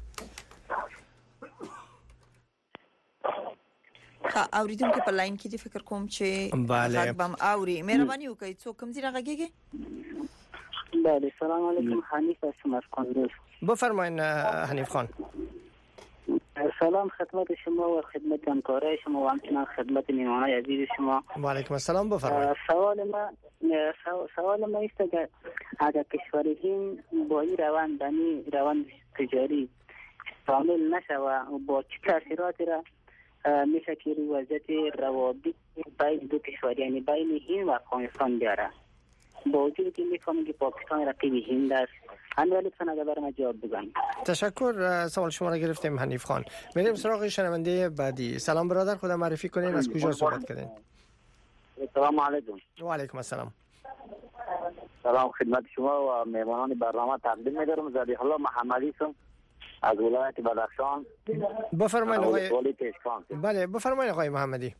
اوریدونکو په لاین کې د فکر کوم چې غږ بم اوري مهرباني وکړئ څوک کوم ځای راغږیږي. بله سلام علیکم حنیف هستم از کندوز. بفرمایید حنیف خان. سلام خدمت شما و خدمت همکارای شما و همچنین خدمت میهمانان عزیز شما. و علیکم السلام بفرمایید. سوال ما است که اگر کشور هند با این روند تجاری شامل نشه و با چه تاثیراتی را میشه که وضعیت روابط بین دو کشور یعنی بین هند و افغانستان بیاره با وجود که میفهمیم که پاکستان رقیب هند است همین لطفا اگر برام جواب بدین. تشکر سوال شما را گرفتیم حنیف خان. میریم سراغ شنونده بعدی. سلام برادر خودم معرفی کنین از کجا صحبت کردین؟ سلام علیکم. و علیکم السلام. سلام خدمت شما و مهمانان برنامه تقدیم می‌دارم. زبیح الله محمدی هستم از ولایت بدخشان. بفرمایید آقای. بله بفرمایید آقای محمدی.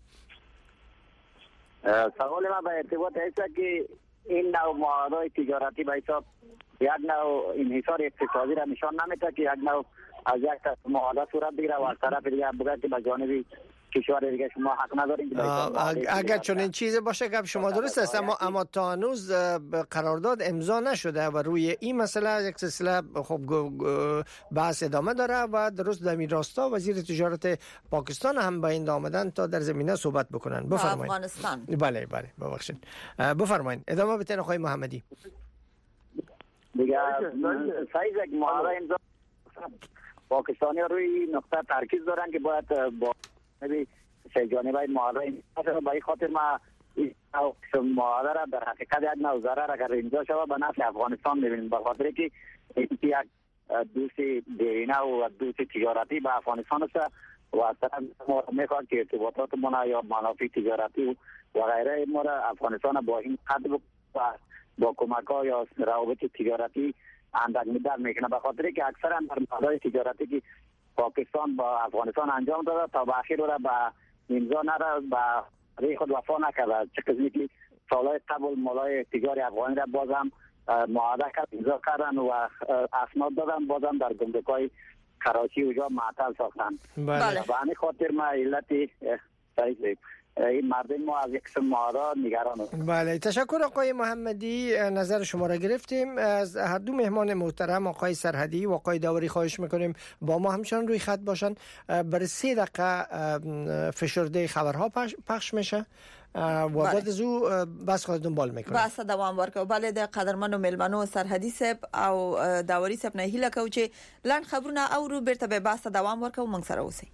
سوال ما به ارتباط است که این نوع معاهدات تجارتی به حساب یک نوع انحصار اقتصادی را نشان نمیده که یک نوع از یک معاهده صورت بگیره و از طرف دیگه بگه که به جانب کشور دیگه شما حق ندارین. اگر چنین چیزی باشه گپ شما درست است اما تا هنوز قرارداد امضا نشده و روی این مسئله یک سلسله خب بحث ادامه داره و درست در این راستا وزیر تجارت پاکستان هم با این آمدن تا در زمینه صحبت بکنن. بفرمایید. افغانستان. بله ببخشید. بفرمایید ادامه بدین آقای محمدی. دیگه سایز یک معاهده امضا پاکستانی روی نقطه ترکیز دارن که باید با سه جانبه معاهده به این خاطر ما این معاهده را در حقیقت یک نوع ضرر اگر امضا شود به نفع افغانستان می‌بینیم به خاطر که یک دوست دیرینه و دوست تجارتی به افغانستان است و از طرف ما میخواد که ارتباطات ما یا منافع تجارتی و غیره ما را افغانستان با این قد و با کمک‌ها یا روابط تجارتی اندک می‌دار میکنه به خاطر که اکثرا در معاهده تجارتی که پاکستان با افغانستان انجام داده تا به اخیر را به امضا نره به خود وفا نکرده چه قسمی که سالهای قبل مولای تجاری افغانی را بازم معاهده کرد امضا کردن و اسناد دادن بازم در گمرک‌های کراچی و جا معطل ساختن. بله. به همین خاطر ما علت این مردم ما از یک قسم ماجرا نگران هستند. بله، تشکر آقای محمدی، نظر شما را گرفتیم. از هر دو مهمان محترم آقای سرحدی و آقای داوری خواهش میکنیم با ما همچنان روی خط باشن. برای 3 دقیقه فشرده خبرها پخش میشه و بعد از او بس خود دنبال میکنیم. بس دوام ورکو. بله، د قدرمنو ملمنو سرحدي صاحب او داوري صاحب نه هیله کو چې لاند خبرونه او رو بیرته به بس دوام ورکو. موږ سره اوسئ.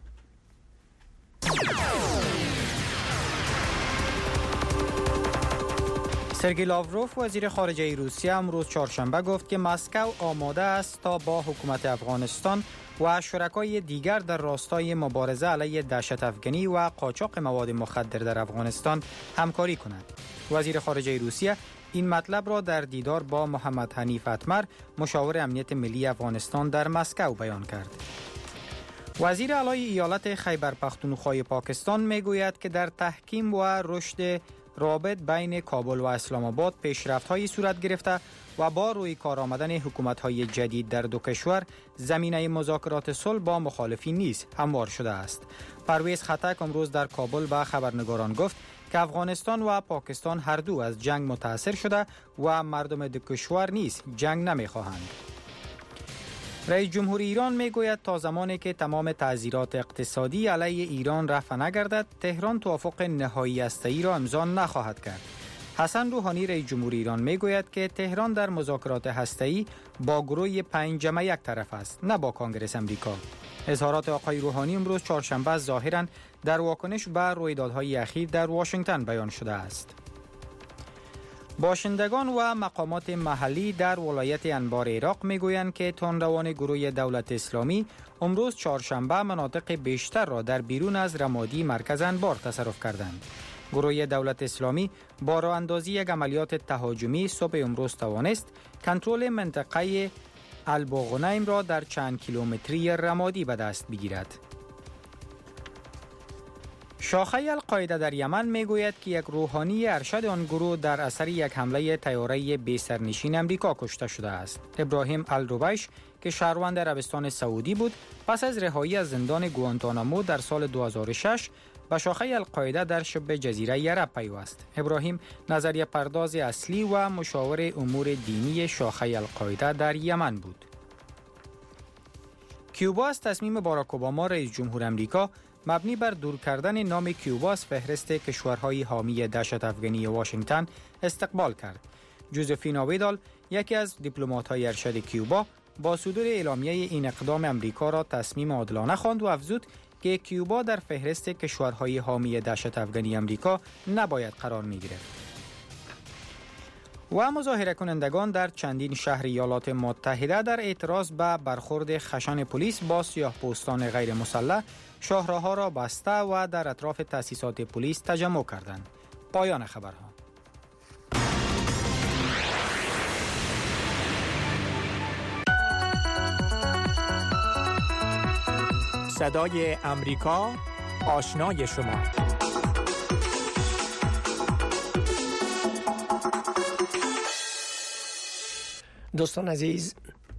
سرگئی لاوروف وزیر خارجه روسیه امروز چهارشنبه گفت که مسکو آماده است تا با حکومت افغانستان و شرکای دیگر در راستای مبارزه علیه دهشت افکنی و قاچاق مواد مخدر در افغانستان همکاری کند. وزیر خارجه روسیه این مطلب را در دیدار با محمد حنیف اتمر، مشاور امنیت ملی افغانستان در مسکو بیان کرد. وزیر اعلی ایالت خیبر پختونخوا پاکستان میگوید که در تحکیم و رشد رابط بین کابل و اسلام آباد پیشرفت‌هایی صورت گرفته و با روی کار آمدن حکومت‌های جدید در دو کشور زمینه مذاکرات صلح با مخالفین نیز هموار شده است. پرویز خطک امروز در کابل به خبرنگاران گفت که افغانستان و پاکستان هر دو از جنگ متاثر شده و مردم دو کشور نیز جنگ نمی‌خواهند. رئیس جمهور ایران میگوید تا زمانی که تمام تعزیرات اقتصادی علیه ایران رفع نگردد، تهران توافق نهایی هسته‌ای را امضا نخواهد کرد. حسن روحانی رئیس جمهور ایران میگوید که تهران در مذاکرات هسته‌ای با گروه 5 جمع یک طرف است، نه با کنگره امریکا. اظهارات آقای روحانی امروز چهارشنبه ظاهراً در واکنش به رویدادهای اخیر در واشنگتن بیان شده است. باشندگان و مقامات محلی در ولایت انبار عراق میگویند که تندروان گروه دولت اسلامی امروز چهارشنبه مناطق بیشتر را در بیرون از رمادی مرکز انبار تصرف کردند. گروه دولت اسلامی با راه اندازی یک عملیات تهاجمی صبح امروز توانست کنترل منطقه البغنیم را در چند کیلومتری رمادی به دست بگیرد. شاخه القاعده در یمن میگوید که یک روحانی ارشد آن گروه در اثر یک حمله طیاره بی سرنشین امریکا کشته شده است. ابراهیم الروبیش که شهروند عربستان سعودی بود، پس از رهایی از زندان گوانتانامو در سال 2006 به شاخه القاعده در شبه جزیره عرب پیوست. ابراهیم نظریه پرداز اصلی و مشاور امور دینی شاخه القاعده در یمن بود. کیوبا از تصمیم باراک اوباما رئیس جمهور امریکا مبنی بر دور کردن نام کیوبا از فهرست کشورهای حامی دهشت افکنی واشنگتن استقبال کرد. جوزفین آویدال، یکی از دیپلمات‌های ارشد کیوبا، با صدور اعلامیه این اقدام امریکا را تصمیم عادلانه خواند و افزود که کیوبا در فهرست کشورهای حامی دهشت افکنی امریکا نباید قرار می‌گرفت. و مظاهره کنندگان در چندین شهر ایالات متحده در اعتراض به برخورد خشن پلیس با سیاه‌پوستان غیر مسلح شاهراه‌ها را بسته و در اطراف تأسیسات پلیس تجمع کردند. پایان خبرها. صدای امریکا، آشنای شما. دوستان عزیز،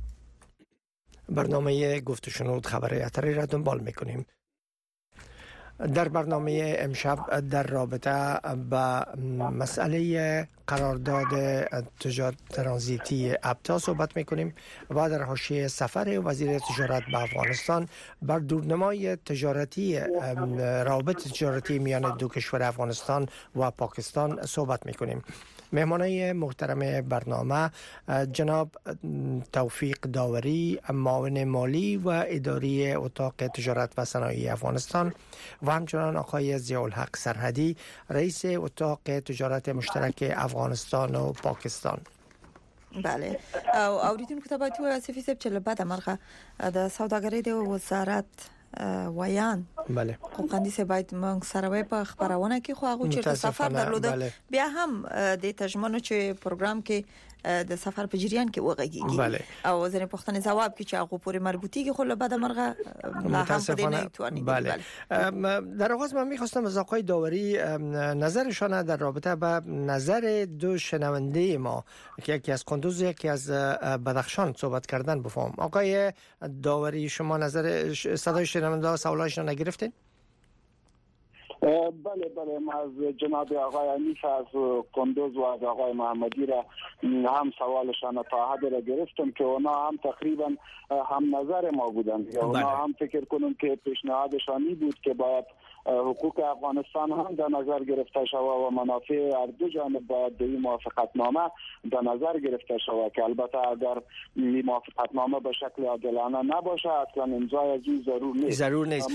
برنامه گفت و شنود خبر اتری را دنبال میکنیم. در برنامه امشب در رابطه با مسئله قرارداد تجارت ترانزیتی ابتا صحبت میکنیم و در حاشیه سفر وزیر تجارت به افغانستان بر دورنمای تجارتی روابط تجارتی میان دو کشور افغانستان و پاکستان صحبت میکنیم. مهمانای محترم برنامه جناب توفیق داوری، معاون مالی و اداری اتاق تجارت و صنایع افغانستان و همچنان آقای ضیاءالحق سرحدی، رئیس اتاق تجارت مشترک افغانستان و پاکستان. بله، اوریدونکو ته باید وایي صفي صاحب چې له بده مرغه د سوداګرۍ د وزارت ویان بله قوقندي صاحب باید موږ سره وای په خبرونه کې خو هغه چې سفر درلوده بیا هم د تجمنو چې پروګرام کې د سفر په جریان کې وغږیږي او ځنې پوښتنې جواب کې چې هغه پورې مربوطیږي خو له بده مرغه لا هم په دې نه تواني. بله در آغاز من می‌خواستم از آقای داوری نظرشان در رابطه با نظر دو شنونده ما که یکی از قندوز یکی از بدخشان صحبت کردن بفهم. آقای داوری، شما نظر صدای شنونده و سوالاشون نگرفتین؟ بله ما از جناب آقای انیس از کندوز و از آقای محمدی را هم سوالشان تا حد را گرفتم که اونا هم تقریبا هم نظر ما بودن. اونا هم فکر کنم که پیشنهادشانی بود که باید حقوق افغانستان هم در نظر گرفته شود و منافع هر دو جانب باید در این موافقتنامه در نظر گرفته شود که البته اگر این موافقتنامه به شکل عادلانه نباشه اصلا امضای از این ضرور نیست.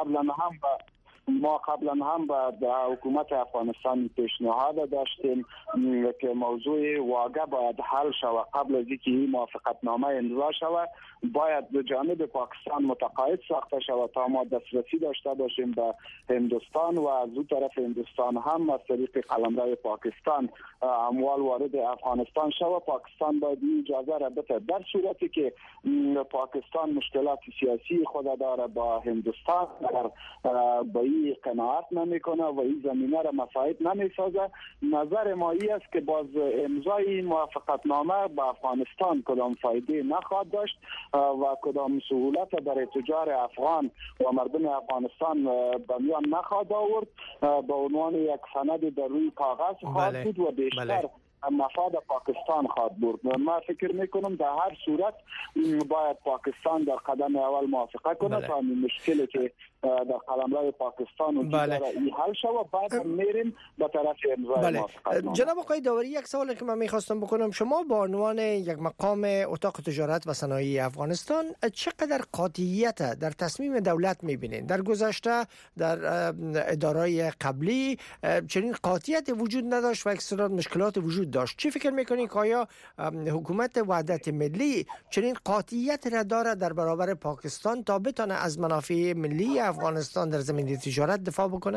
ما قبلا هم به حکومت افغانستان پیشنهاد داشتیم که موضوع واقع باید حل شود. قبل از اینکه این موافقتنامه امضا شود باید به جانب پاکستان متقاعد ساخته شود تا ما دسترسی داشته باشیم به هندوستان و از اون طرف هندوستان هم از طریق قلمرو پاکستان اموال وارد افغانستان شود. پاکستان باید این اجازه را بده. در صورتی که پاکستان مشکلات سیاسی خود داره با هندوستان با این قناعت نمیکنه و این زمینه را مساعد نمیسازه، نظر ما است که باز امضای موافقتنامه به افغانستان کدام فایده نخواهد داشت و کدام سهولت برای تجار افغان و مردم افغانستان به میان نخواهد آورد. به عنوان یک سند در روی کاغذ خواهد بود و بیشتر مفاد پاکستان خواهد بود. من فکر میکنم در هر صورت باید پاکستان در قدم اول موافقت کنه تا این مشکلی که در قلمرو پاکستان وجود داره این حل شود. بعد میریم به طرف امضای موافقتنامه. جناب آقای داوری، یک سوالی که من میخواستم بکنم، شما با عنوان یک مقام اتاق تجارت و صنایع افغانستان چقدر قاطعیت در تصمیم دولت میبینید؟ در گذشته در ادارای قبلی چنین قاطعیت وجود نداشت و اکثرا مشکلات وجود داشت. چی فکر میکنید که آیا حکومت وحدت ملی چنین قاطعیت را داره در برابر پاکستان تا بتونه از منافع ملی افغانستان در زمینه تجارت دفاع بکنه؟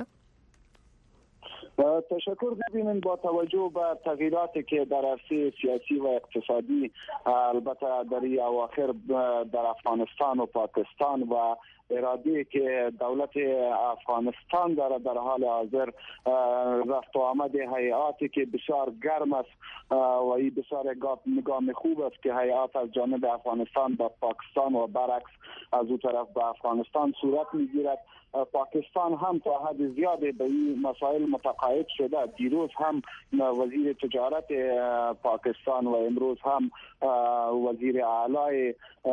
تشکر. ببینید با توجه به تغییراتی که در عرصه سیاسی و اقتصادی البته در این اواخر در افغانستان و پاکستان و ارادی که دولت افغانستان داره در حال حاضر رفت و آمد هیئاتی که بسیار گرم است و این بسیار نگام خوب است که هیئات از جانب افغانستان به پاکستان و برعکس از اون طرف به افغانستان صورت میگیرد. پاکستان هم تا حد زیادی به این مسائل متقاعد شده. دیروز هم وزیر تجارت پاکستان و امروز هم وزیر اعلی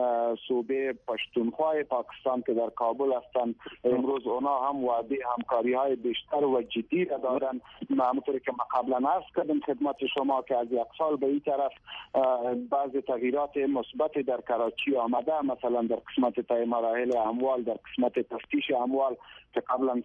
صوبه پشتونخوا پاکستان که در کابل هستند امروز اونا هم وعده همکاری های بیشتر و جدی را دارن. همونطور که ما قبلا عرض کردم خدمت شما که از یک سال به این طرف بعضی تغییرات مثبت در کراچی آمده، مثلا در قسمت تای مراحل اموال، در قسمت تفتیش اموال که قبلا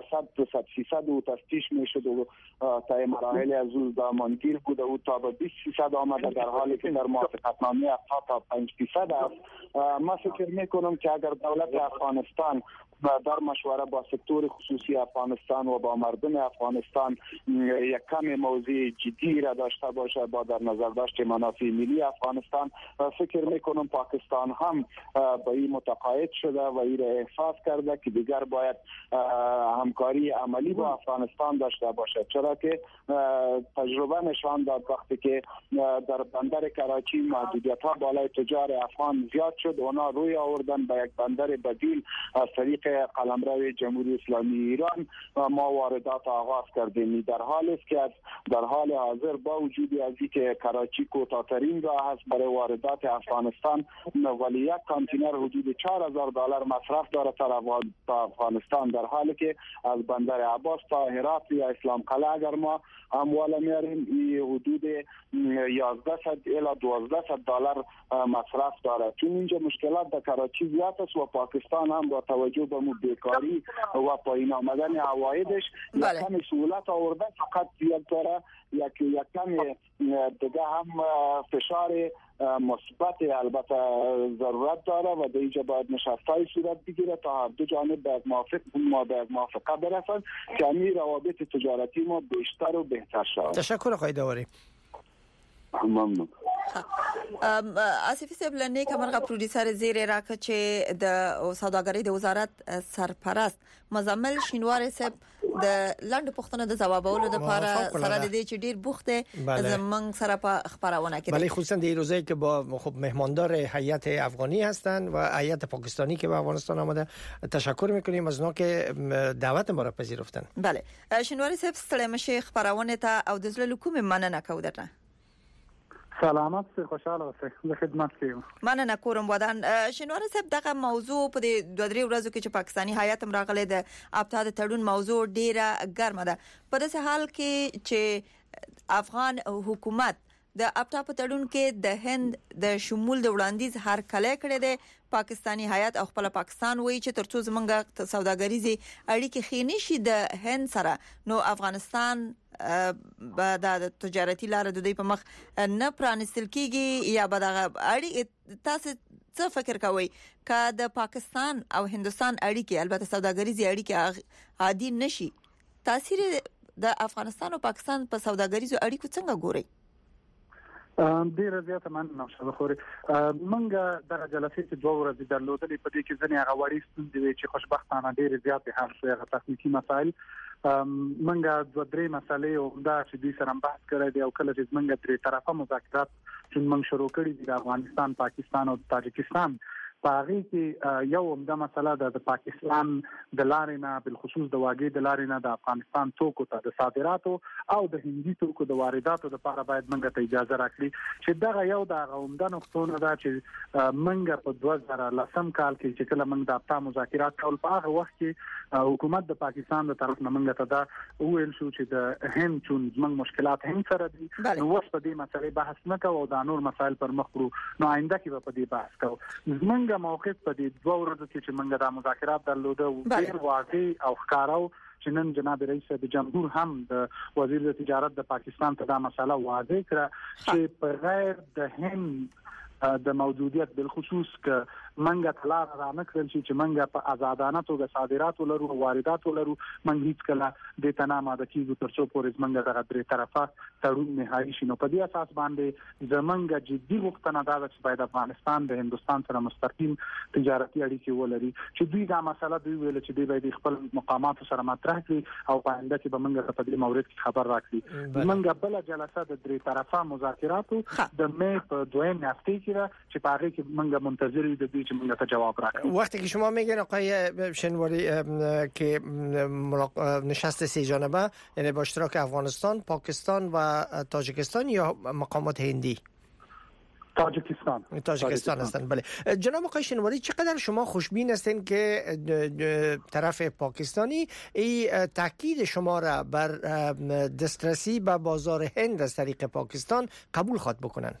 100% و تفتیش میشد و تای مراحل از اون دامنگیر بوده و تا به 20% آمده، در حالی که در موافقتنامه تا 5% است. ما فکر میکنم که اگر دولت افغانستان در مشوره با سکتور خصوصی افغانستان و با مردم افغانستان یک کم موضوع جدی را داشته باشه با در نظر داشت منافع ملی افغانستان، فکر میکنم پاکستان هم با این متقاعد شده و این را احساس کرده که دیگر باید همکاری عملی با افغانستان داشته باشه. چرا که تجربه نشان داد وقتی که در بندر کراچی محدودیت ها بالای تجار افغان زیاد شد، اونا روی آوردن به یک بندر بدیل از طریق قلمرو جمهوری اسلامی ایران ما واردات آغاز کردیم. در حالی است که در حال حاضر با وجود از اینکه کراچی کوتاه‌ترین راه است برای واردات افغانستان، ولی یک کانتینر حدود $4000 مصرف داره تا افغانستان، در حالی که از بندر عباس تا هرات یا اسلام قلعه اگر ما اموال میاریم حدود 1100 الی $1200 مصرف داره. چون اینجا مشکلات در کراچی زیاد است و پاکستان هم با توجه به بیکاری و پایین آمدن عوایدش یک کمی سهولت آورده، فقط یک کمی دیگه هم فشار مثبت البته ضرورت داره و در اینجا باید نشست‌های صورت بگیره تا هر دو جانب به موافقه برسن که این روابط تجارتی ما بیشتر و بهتر شود. تشکر آقای داوری. ممنون. آصفی صاحب لنی کمرغه پروډوسر زیر راکه چې د سوداګرۍ د وزارت سرپرست مزمل شینواری صاحب د لاندې پوښتنه د جوابولو لپاره سره د دې چې ډیر بوخته زمنګ سره په خبرونه کې ولی خصوصا در روزایی که با خب مهماندار هیئت افغانی هستند و هیئت پاکستانی که به افغانستان آمده تشکر میکنیم از اونا که دعوت ما را پذیرفتن. بله شینواری صاحب ستړی مشه خبرونه ته او د زړه کومه مننه کوم درته. سلامت سي خوشاله اوسئ د خدمت کوم. مننه کوم ودان شینواری صاحب دغه موضوع په دې 2-3 ورځو کې چې پاکستانی هیئت راغله د ابتدا د تړون موضوع ډیره ګرمه ده په داسې حال کې چې افغان حکومت د ابتدا په تړون کې د هند د شمول د وړاندیز هر کله کړی دی پاکستانی هیئت او خپل پاکستان وایي چې ترڅو زمونږ سوداګریزي اړیکې خینی شي د هند سره نو افغانستان د تجارتي لار د دوی په مخ نه پرانستل کیږي یا به د اړیکې تاسو څه فکر کوئ چې د پاکستان او هندستان اړیکې البته سوداګریزي اړیکې عادي نشي تاثیر د افغانستان او پاکستان په سوداګریزو اړیکو څنګه ګوري؟ ډیر زیات مننه شوه خوري منګه د جلسې چې 2 ورځې درلودلې په دې کې ځنې هغه وړي ستونزې چې خوشبختانه ډیر زیات حل شوې هغه تخنیکی مسایل منګه 2-3 مسلې او دا چې دوی سره بحث کړی دی او کله چې منګه تر طرفه مذاکرات چې موږ شروع کړي دي د افغانستان پاکستان او تاجکستان پاغي کې یو عمده مسله د پاکستان د لارې نه بل خصوص د واګې د لارې نه د افغانستان توکو ته د صادراتو او د هندي توکو د وارداتو لپاره باید موږ ته اجازه راکړي چې دغه یو د عمده نقطونه ده چې موږ په 2010 کال کې چې کله موږ د ابتا مذاکرات کول په هغه وخت کې حکومت د پاکستان د طرف نه موږ ته دا ویل شو چې د هند چون موږ مشکلات هم سره دي نو اوس په دې مسلې بحث نه کوو دا نور مسایل پر مخ ورو نو آینده کې په دې بحث کوو موږ موقف په دې 2 ورځو کې چې موږ د مذاکرات درلوده ډیر واضح او ښکارو چې نن جناب رئیس د جمهور هم د وزیر د تجارت د پاکستان ته دا مسله واضح کړه چې په غیر د هند د موجودیت بل خصوص ک منګه طلار را نکړل چې منګه په آزادانه توګه صادرات ولرو واردات ولرو منګ هیڅ کله د تنامه د کیږي ترڅو پورې منګه دغه درې طرفه تړون نهایی شي نو په دې اساس باندې زمونږ جدي غوښتنه ده چې باید افغانستان د هندستان سره مستقیم تجارتي اړیکې ولري چې دوی دا مسله دوی ویل چې دوی باید خپل مقامات سره مطرح کړي او په آینده کې به منګه په دې مورید کې خبر راکړي منګه بل جلسه د درې طرفه مذاکراتو د مې په 2 هفته کې چې په هغه کې منګه منتظر یو د دې چې منګه ته جواب راکړي وقتی که شما میگین آقای شنواری که نشست 3 جانبه یعنی با اشتراک افغانستان پاکستان و تاجیکستان یا مقامات هندی تاجیکستان هستند بله جناب آقای شنواری چقدر شما خوشبین هستین که طرف پاکستانی این تاکید شما را بر دسترسی به بازار هند از طریق پاکستان قبول خواد بکنن؟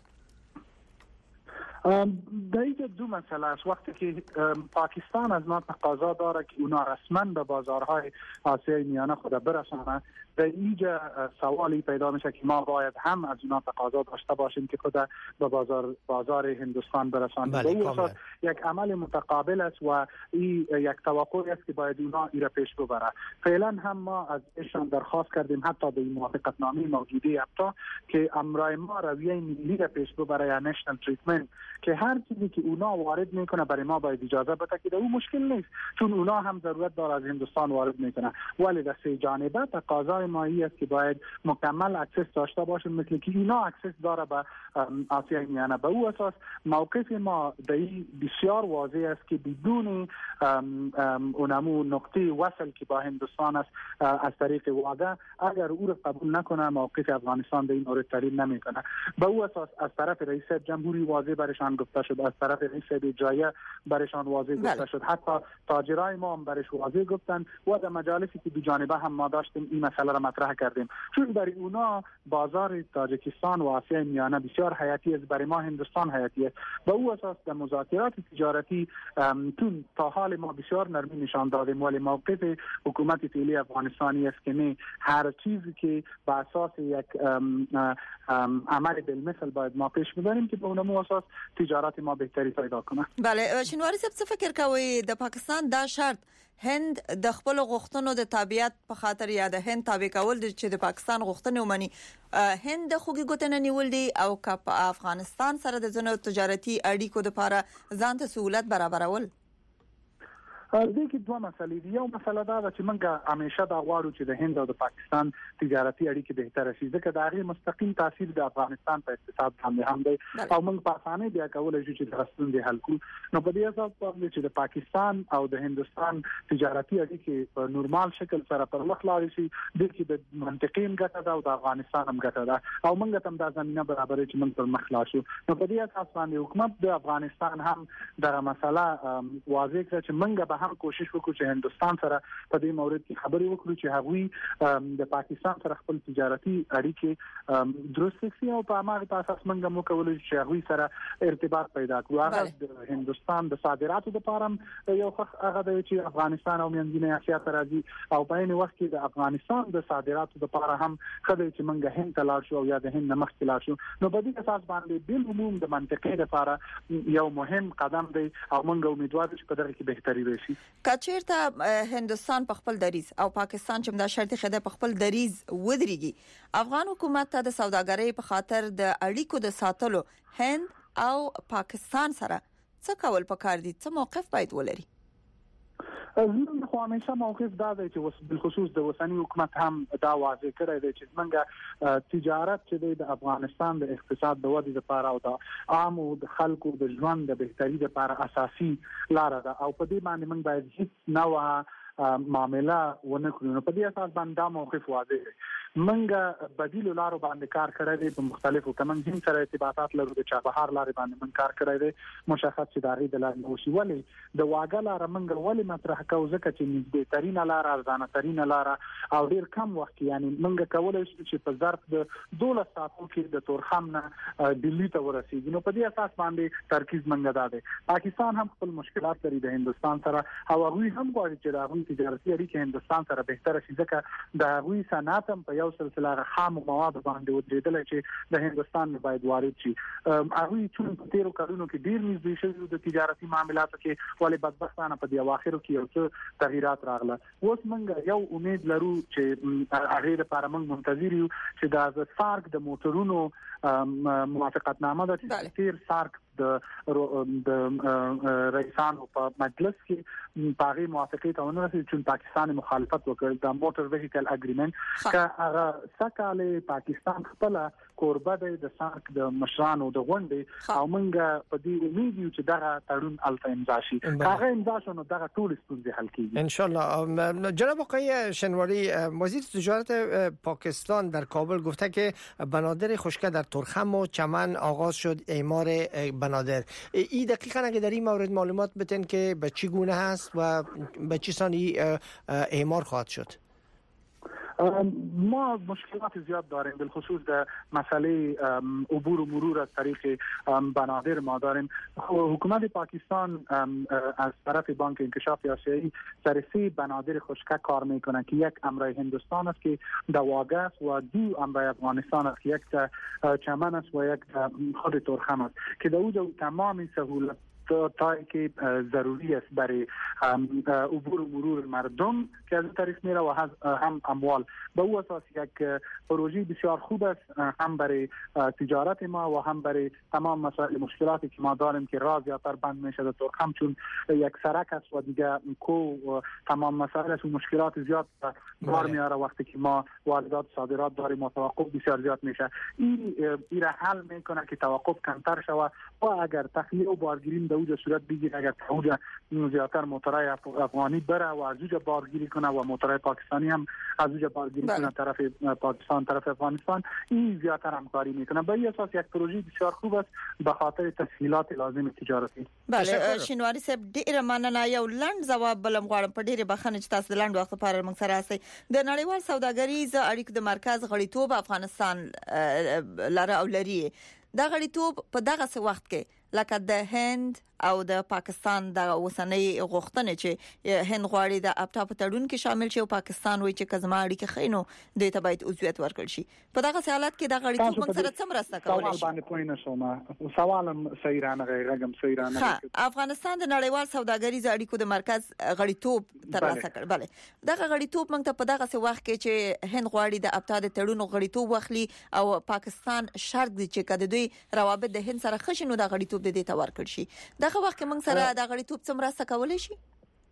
در اینجا 2 مسئله است وقتی که پاکستان از ما تقاضا داره که اونا رسما به بازارهای آسیای میانه خود برسانه در اینجا سوالی پیدا میشه که ما باید هم از اونا تقاضا داشته باشیم که خود به بازار هندوستان برسانیم به اساس یک عمل متقابل است و این یک توقعی است که باید اونا این را پیش ببره فعلا هم ما از ایشان درخواست کردیم حتی به موافقتنامه موجوده ابتا که امرای ما رویه ملی را پیش ببره یا نشنال تریتمنت که هر چیزی که اونا وارد میکنه برای ما باید اجازه بده که او مشکل نیست چون اونا هم ضرورت داره از هندوستان وارد میکنه ولی در 3 جانبه تقاضای ما است که باید مکمل اکسس داشته باشیم مثل که اینا اکسس داره به آسیای میانه به او اساس موقف ما بسیار واضح است که بدون اونمو نقطه وصل که با هندوستان است از طریق واده اگر او را قبول نکنه موقف افغانستان به این مورد تعیین نمیکنه به او اساس از طرف رئیس جمهوری واضح برشان گفته شد از طرف رئیس اجرایی برشان واضح گفته شد حتی تاجرای ما هم برش واضح گفتن و در مجالسی که دو جانبه هم ما داشتیم این مسئله را مطرح کردیم چون برای اونا بازار تاجیکستان و آسیای میانه بسیار حیاتی است برای ما هندوستان حیاتی است به او اساس در مذاکرات تجارتی تون تا حال ما بسیار نرمی نشان دادیم ولی موقف حکومت فعلی افغانستانی است که نه هر چیزی که به اساس یک عمل بالمثل باید ما پیش ببریم که به اون اساس تجارت ما بهتری پیدا کنه. بله شینواری صاحب څه فکر کوي د پاکستان دا شرط هند د خپل غوښتنو د تابعیت په خاطر یا د هند تابع کول چې د پاکستان غوښتنې ومني هند خوږی ګوتنه نیول دي او کپ افغانستان سره د ځنو تجارتي اړیکو لپاره ځان ته سہولت برابرول دې کې دوه مسلې دي. یو مسله دا ده چې موږ همیشه دا غواړو چې د هند او د پاکستان تجارتي اړیکې بهتر شي، ځکه دا غي مستقیم تاثیر د افغانستان په اقتصاد باندې هم دی او موږ په اسانه بیا کولای شو چې د ستونزې حل کړو. نو په دې اساس باندې چې د پاکستان او د هندستان تجارتي اړیکې په نورمال شکل سره پر مخ لاړ شي، د کې د منطقي ګټه ده او د افغانستان هم ګټه ده او موږ ته دا زمينه برابر چې موږ پر مخ لاړ شو. نو په دې اساس باندې حکومت د افغانستان هم دا مسله واضح کړه چې موږ به هم کوشش وکړو چې هندستان سره په دې مورد کې خبرې وکړو چې هغوی د پاکستان سره خپل تجارتي اړیکې درست کړي او په هغه اساس موږ مو کولای چې هغوی سره ارتباط پیدا کړو. هغه د هندستان د صادراتو لپاره یو هغه د چې افغانستان او منځنۍ اسیا ته راځي او په یوه وخت کې د افغانستان د صادراتو لپاره هم خدای چې موږ هند ته لاړ شو او یا د هند نمخ ته لاړ شو. نو په دې اساس باندې بل عموم د منطقې لپاره یو مهم قدم دی او موږ امیدوار یو چې په دغه کې بهتري وشي. کچیرته هندستان په خپل دریز او پاکستان چې د شرطي خدای په خپل دریز ودرېږي، افغان حکومت ته د سوداګرۍ په خاطر د اړیکو د ساتلو هند او پاکستان سره څه کول پکار دي، څه موقف باید ولري؟ زموږ خو همیشه موقف دا دی چې بالخصوص د اوسنی حکومت هم دا واضح کړی دی چې موږ تجارت چې د افغانستان د اقتصاد د ودې لپاره او د عامو د خلکو د ژوند د بهتري لپاره اساسي لار ده او په دې باندې موږ باید هیڅ نوې معامله ونه کړو. نو په دې اساس باندې دا موقف واضح دی. منګه بدیل لارو باندې کار کړی دی په مختلفو کمن هند سره ارتباطات لرو، د چابهار لارې باندې من کار کړی دی مشخص چې داغي د لارې نوشي ولی د واګه لار منګه ولی مطرح کوو ځکه چې نږدې ترين لار ارزانه ترين لار او ډیر کم وخت یعنی منګه کولای شي چې په ظرف د 12 ساعتو کې د تورخم نه دلی ته ورسیږي. نو په دې اساس باندې ترکیز منګه ده. پاکستان هم خپل مشکلات لري د هندستان سره او هغه هم غواړي چې د تجارتي اړیکې هندستان سره بهتر شي ځکه د هغه صنعت هم په یو سلسله خام مواد باندې ودرېدل چې د هندستان باید وارد شي. هغه چې تیرو کارونو کې ډیر نږدې شوی د تجارتي معاملاتو کې ولې بدبختانه په دی اواخرو کې یو څه تغیرات راغله. اوس موږ یو امید لرو چې هغه لپاره موږ منتظر یو چې د سارک د موټرونو موافقتنامه د تیر سارک د رئیسانو په مجلس کې پاغي موافقه ته ورسېږي چې پاکستان مخالفت وکړ د موټر وهیکل اګریمنت که هغه سکهاله پاکستان خپل کوربه د سارک د مشرانو د غونډې او موږ په دې امید یو چې دغه تړون الته امضا شي. هغه امضا شونه دغه ټول ستونزې حل کیږي ان شاء الله. جناب آقای شنواری، وزیر تجارت پاکستان در کابل گفته که بنادر خشکه در ترخم و چمن آغاز شد اعمار بنادر. این دقیقاً اگه در این مورد معلومات بدین که به چی گونه هست و به چی سانی اعمار خواهد شد؟ ما مشکلات زیاد داریم بالخصوص در مسئله عبور و مرور از طریق بنادر ما داریم. حکومت پاکستان از طرف بانک انکشاف آسیایی سر 3 بنادر خشکه کار میکنه که یک امرای هندستان است که دواگه است و 2 امرای افغانستان است که یک چمن است و یک خود ترخم است که در اونجا تمام سهولت تایی که ضروری است برای عبور و مرور مردم که از طریق میره و هم اموال. به او اساس یک پروژه بسیار خوب است هم برای تجارت ما و هم برای تمام مسائل مشکلاتی که ما داریم که راه زیادتر بند میشه در ترخم چون یک سرک است و دیگه کو و تمام مسائل و مشکلات زیاد بار میاره وقتی که ما واردات صادرات داریم و توقف بسیار زیاد میشه. این را حل میکنه که توقف کمتر شود و اگر تخلیه و بارگیری در اوجا صورت بگیره، اگر اوجا زیادتر موتورای افغانی بره و از اوجا بارگیری کنه و موتورای پاکستانی هم از اوجا بارگیری کنه طرف پاکستان طرف افغانستان، این زیادتر همکاری میکنه. به این اساس یک پروژه بسیار خوب است به خاطر تسهیلات لازم تجارتی. بله شینواری صاحب ډیر مننه. یو لند جواب بلم غواړم په ډیره بخنه چې تاسو د لند وخت لپاره موږ سره اسئ. د نړیوال سوداګریز اړیکو د مرکز غړیتوب افغانستان لاره او لري. دا غړیتوب په دغه وخت کې لکه د هند او د پاکستان د اوسنۍ غوښتنې چې هند غواړي د ابتا په تړون کې شامل شي او پاکستان وایي چې کزما اړیکه خینو د ته باید عضویت ورکړي شي. په دغه حالت کې د غړیتوب موږ سره څه مرسته کولای شي؟ سوال باندې پوینه شوم. سوالم صحیح رانه غږم صحیح رانه. افغانستان د نړیوال سوداګریز اړیکو د مرکز غړیتوب ترلاسه کړ. بله دغه غړیتوب موږ ته په دغه وخت کې چې هند غواړي د ابتا د تړون غړیتوب واخلي او پاکستان شرط دي چې کده دوی روابط د هند سره خښینو د غړیتوب د دې ته ورکړي شي. دغه وخت کې موږ سره د غړیتوب څومره څه کولای شي؟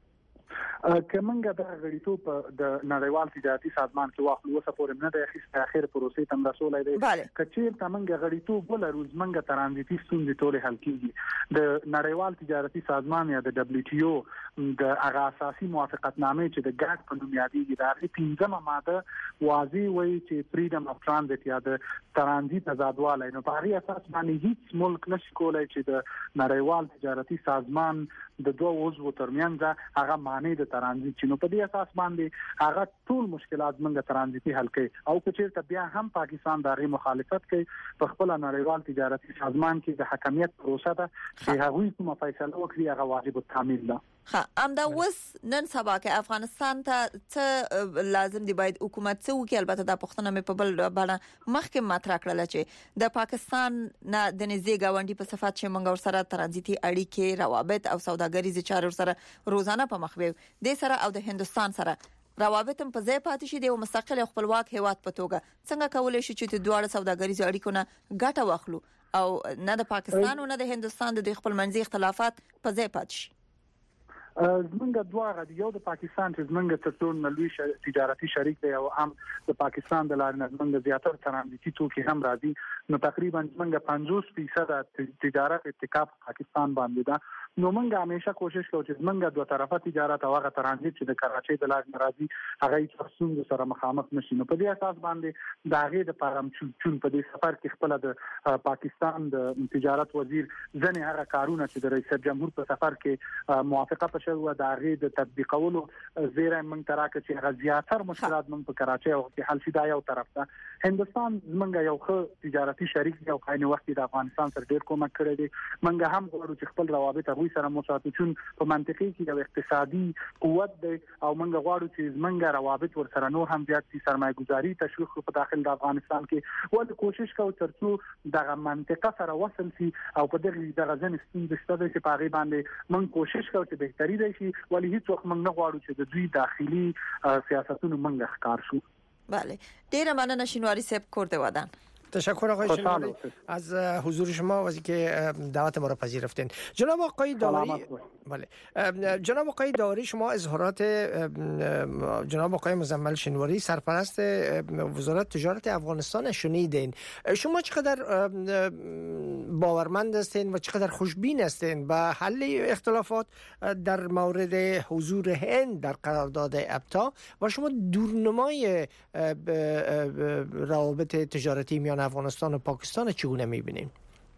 که منګه د غړیتوب د نړیوال تجارتي سازمان کې واخلو وسه پورې نه د اخیسته اخر پروسې تم رسولای دی کچیر ته منګه غړیتوب ول روز منګه ترانزیتي ستونزې ټول حل کیږي د نړیوال تجارتي سازمان یا د دبليو ټي او د هغه اساسي موافقتنامې چې د ګاټ په نوم یادېږي د هغه 15مه ماده واضح وایي چې فریډم اف ترانزیت یا د ترانزیت آزادوالی نو په هغه اساس باندې هیڅ ملک نشي کولای چې د نړیوال تجارتي سازمان د دوه عضو ترمنځ هغه معنی د ترانزیت چې نو په دې اساس باندې هغه ټول مشکلات موږ ترانزیتي حل کړي او که چیرته بیا هم پاکستان دغه مخالفت کوي په خپل نړیوال تجارتي سازمان کې د حکمیت پروسه ده چې هغه کومه فیصله وکړي هغه واجب التعمیل ده. امدا وس نن سبا کې افغانستان ته څه لازم دی باید حکومت څه وکړي البته د پښتنو مې په بل باندې مخکې مطرح کړل چې د پاکستان نه د نږدې گاونډي په صفات چې موږ سره ترانزیتي اړیکې روابط او سوداګریزي چارو سره روزانه په مخ بیو د سره او د هندستان سره روابط په ځای پاتې شي د مستقل خپلواک هیواد په توګه څنګه کولای شي چې د دواړو سوداګریزو اړیکو نه ګټه واخلو او نه د پاکستان او نه د هندستان د خپل منځي اختلافات په ځای پاتې شي. زمونږ دواړه د یو د پاکستان چې زمونږ تر ټولو نلوي تجارتي شریک دی او هم د پاکستان د لارې نه زمونږ زیاتره ترانزیتي توکي هم راځي نو تقریبا زمونږ 50% تجارت اتکا پاکستان باندې ده نو موږ همیشه کوشش کوو چې موږ دوه طرفه تجارت او هغه ترانزیت چې د کراچۍ د لارې نه راځي هغه هیڅ څنګه سره مخامخ نشي نو په دې اساس باندې د هغه د پرم چون په دې سفر کې خپل د پاکستان د تجارت وزیر ځنې هغه کارونه چې د رئیس جمهور په سفر کې موافقه پښو د هغه د تطبیقولو زیره موږ تراکه چې هغه زیاتره مشکلات موږ په کراچۍ او کې حل شي دا یو طرف ته هندستان موږ یو ښه تجارتي شریک دی او په عین وخت د افغانستان سره ډیر کومک کړی دی موږ هم غواړو چې خپل روابط سره مساوي چون په منطقي کې یو اقتصادي قوت دی او موږ غواړو چې موږ روابط ورسره نور هم زیات سرمایه گذاري تشویق په داخل د افغانستان کې ولې کوشش کوو ترڅو دغه منطقه سره وصل شي او په دغه ځین ستونزې شته چې په هغه باندې موږ کوشش کوو چې بهتري دی شي ولې هیڅ وخت موږ نه غواړو چې د دوی داخلي سیاستونو موږ ښکار شو. بله ډیره مننه شینواری صاحب کورده ودان. تشکر آقای شینواری از حضور شما و از اینکه دعوت ما را پذیرفتین. جناب آقای داوری بله جناب آقای داوری شما اظهارات جناب آقای مزمل شینواری سرپرست وزارت تجارت افغانستان شنیدین. شما چقدر باورمند هستین و چقدر خوشبین هستین به حل اختلافات در مورد حضور هند در قرارداد ابتا و شما دورنمای روابط تجارتی میان افغانستان و پاکستان چگونه می‌بینیم؟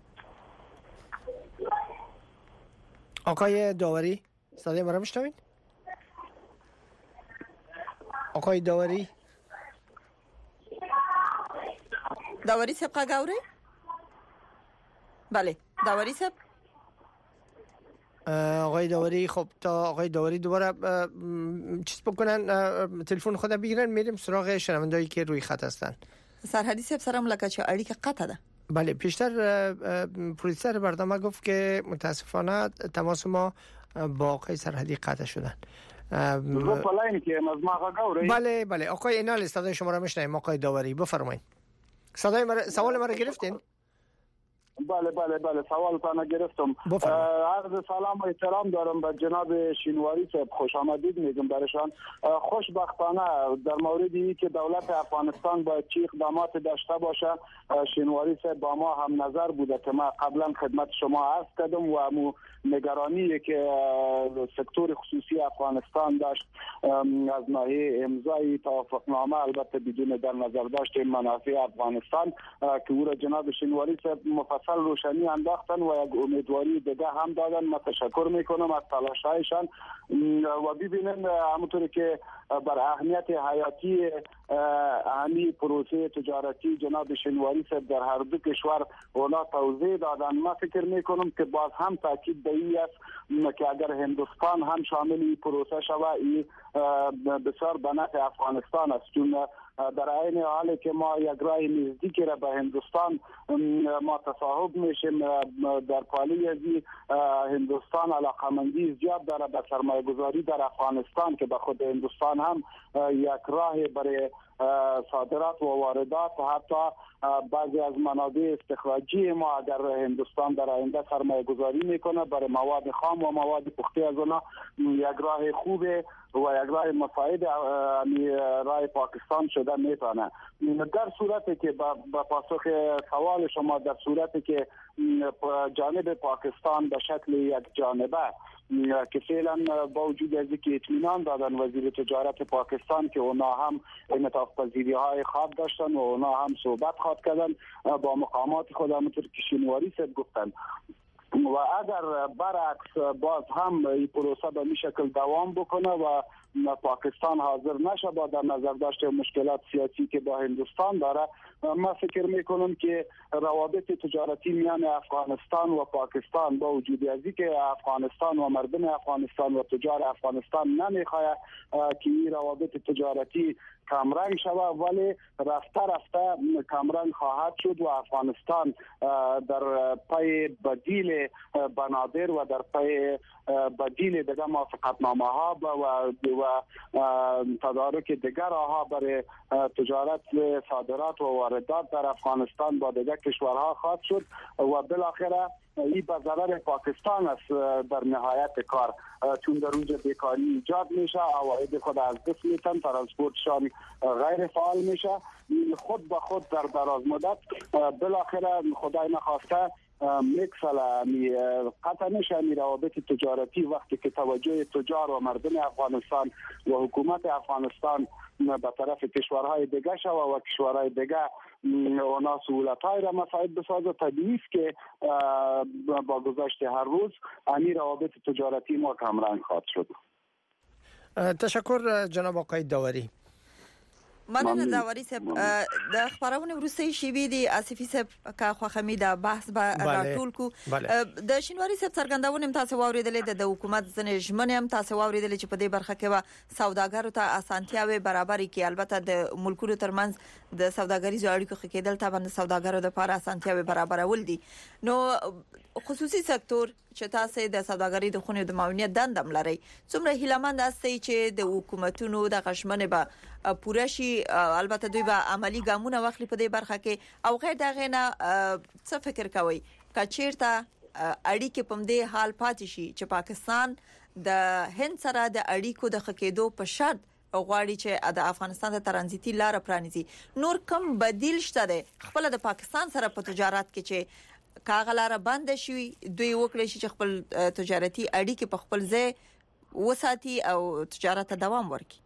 آقای داوری صدای ما را میشنوید؟ آقای داوری صاحب قاگاوری؟ بله داوری صاحب آقای داوری خب تا آقای داوری دوباره چیز بکنن تلفن خود بگیرن میریم سراغ شنوندهایی که روی خط هستن. سرحدی صاحب سره ملکه اړیکه قطع ده. بله پیشتر پروډوسر برنامه گفت که متاسفانه تماس ما با آقای سرحدی قطع شدن. بله آقای اینال صدای شما را میشنویم. آقای داوری بفرمایید. سوال ما را گرفتین؟ بله سوالتان گرفتم. عرض سلام و احترام دارم به جناب شینواری صاحب خوش آمدید میگم برشان. خوشبختانه در موردی که دولت افغانستان باید چه اقدامات داشته باشه شینواری صاحب با ما هم نظر بوده که ما قبلا خدمت شما عرض کردم و امو نگرانی که سکتور خصوصی افغانستان داشت از ناحیه امضای توافقنامه البته بدون در نظر داشت منافع افغانستان که او را جناب شینواری صاحب مفصل روشنی انداختن و یک امیدواری دیگه هم دادن. من تشکر میکنم از تلاش‌هایشان و ببینن همونطوری که بر اهمیت حیاتی همی پروسه تجارتی جناب شینواری صاحب در هر دو کشور اونا توضیح دادن. من فکر میکنم که باز هم تاکید به این است که اگر هندوستان هم شامل این پروسه شود این بسیار به نفع افغانستان است چون در عین حالی که ما یک راه نزدیکی را به هندوستان ما تصاحب میشیم در پالی ازی هندوستان علاقمندی زیاد داره به سرمایه گذاری در افغانستان که به خود هندوستان هم یک راه برای صادرات و واردات حتی بعضی از منابع استخراجی ما اگر هندوستان در آینده سرمایه گذاری میکنه برای مواد خام و مواد پخته از اونها یک راه خوبه و یک راه مساعد راه پاکستان شده میتونه. در صورتی که با پاسخ سوال شما، در صورتی که جانب پاکستان به شکل یک جانبه که فعلا با وجود از اینکه اطمینان دادن وزیر تجارت پاکستان که اونا هم انعطاف پذیری های خواب داشتن و اونا هم صحبت خواب کردن با مقامات خود، همونطور که شینواری صاحب گفتن، و اگر برعکس باز هم این پروسه به این شکل دوام بکنه و پاکستان حاضر نشه با در نظر داشته مشکلات سیاسی که با هندوستان داره، ما فکر میکنم که روابط تجارتی میان افغانستان و پاکستان با وجود از اینکه افغانستان و مردم افغانستان و تجار افغانستان نمیخواد که این روابط تجارتی کمرنگ شود، ولی رفته رفته کمرنگ خواهد شد و افغانستان در پای بدیل بنادر و در پای بدیل دیگر موافقتنامه ها و تدارک دیگر ها برای تجارت، صادرات و واردات در افغانستان با دیگر کشورها خواهد شد و بالاخره این به ضرر پاکستان است در نهایت کار، چون در اونجا بیکاری ایجاد میشه، عواید خود از دست میتن، ترانسپورتشان غیر فعال میشه، خود به خود در دراز مدت بالاخره خدای نخواسته قطع میشه روابط تجارتی وقتی که توجه تجار و مردم افغانستان و حکومت افغانستان به طرف کشورهای دیگه شود و کشورهای دیگه اونا سهولت‌های را مساعد بسازه. طبیعی است که با گذشت هر روز این روابط تجارتی ما کمرنگ خواهد شد. تشکر جناب آقای داوری. مننه داوری صاحب. د خبرونه وروستي شیبې دي آصفي صاحب کا خوخمي د بحث به راټول کو د شینواری صاحب څرګندونه تاسو واوریدلې د حکومت ځنې ژمنه هم تاسو واوریدلې چې په دې برخه کې به سوداګرو ته اسانتیاوي برابرۍ کې البته د ملکونو ترمنځ د سوداګریزو اړیکو خکېدل ته باندې سوداګرو د لپاره اسانتیاوي برابرول دي. نو خصوصي سکتور چې تاسو د سوداګرۍ د خونې د معاونیت دندم لري، څومره هیلمند استئ چې د حکومتونو د غشمنه به پوره شي، البته دوی به عملی ګامونه واخلي په دې برخه کې، او غیر دغه نه څه فکر کوي کچیرته اړیکې په دې حال پاتې شي چې پاکستان د هند سره د اړیکو د خکېدو په شرط غواړي چې د افغانستان د ترانزیتي لار پرانیزي، نور کوم بدیل شته ده خپل د پاکستان سره په تجارت کې چې کاغلاره بند شي، دوی وکړي چې خپل تجارتي اړیکې په خپل ځای وساتي او تجارت دوام ورکړي؟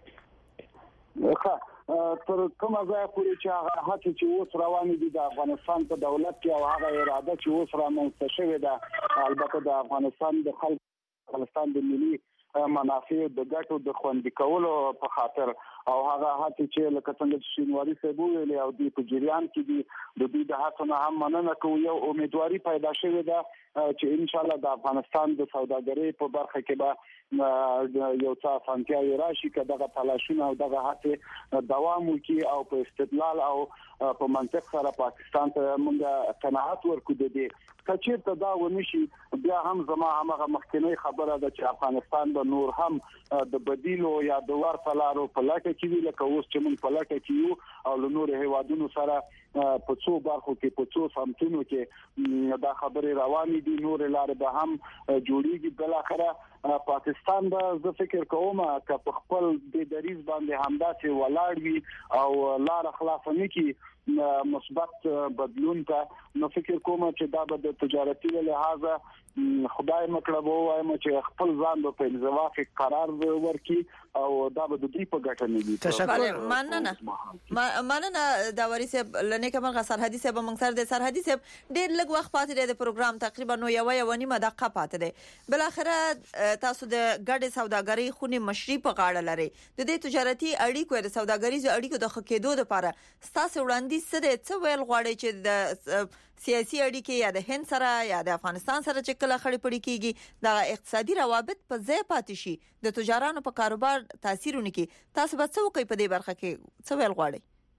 تر کومه ځای پورې چې هغه هڅې چې اوس روانې دي د افغانستان په دولت کې او هغه اراده چې اوس رامنځته شوې ده، البته د افغانستان د خلکو، افغانستان د ملي منافع د ګټو د خوندي کولو په خاطر او هغه هڅې چې لکه څنګه چې شینواری صاحب ویل او د جریان کې دي د دې د هڅو نه هم مننه کوو. یو امیدواري پیدا شوې ده چې ان شاء الله د افغانستان د سوداګرۍ په برخه کې به یو څه اسانتیاوي راشي، که دغه تلاشونه او دغه هڅې دوام وکړي او په استدلال او په منطق سره پاکستان ته موږ قناعت ورکړو. د دې کچیرته دا ونشي بیا هم زما هغه مخکنی خبره ده چې افغانستان به نور هم د بدیلو یا د ورته لارو په لټه کې وي، لکه اوس چې موږ په لټه کې یو او له نورو هیوادونو سره په څو برخو کې په څو سمتونو کې دا خبرې روانې دي، نور لارې به هم جوړیږي. بالاخره پاکستان به زه فکر کوم چې په خپل د دریز باندې همداسې ولاړ وي او لار خلاص نه کړي مثبت بدلون ته، نو فکر کوم چې دا به د تجارتي لحاظ خدای مکړه وایم چې خپل ځان په انزوا کې قرار ورکړي او دا به د دې په ګټه نه وي. تشکر. مننه داوري صاحب. لنه کمر سرحدي صاحب موږ سره د سرحدي صاحب ډېر لږ وخت پاتې دی د پروګرام، تقریبا نو یو نیمه دقیقه پاتې دی. بل اخره تاسو د ګډ سوداګرۍ خونې مشري په غاړه لري، د دې تجارتي اړیکو د سوداګریزو اړیکو د خکېدو لپاره تاسو وړاندیز څه ویل غواړي چې د سیاسي اړیکې یا د هند سره یا د افغانستان سره چې کله خړې پړې کیږي د اقتصادي روابط په ځای پاتې شي، د تجارانو په کاروبار تاثیر ونکړي، تاسو به څه وکړئ په دې برخه کې؟ څه ویل غواړئ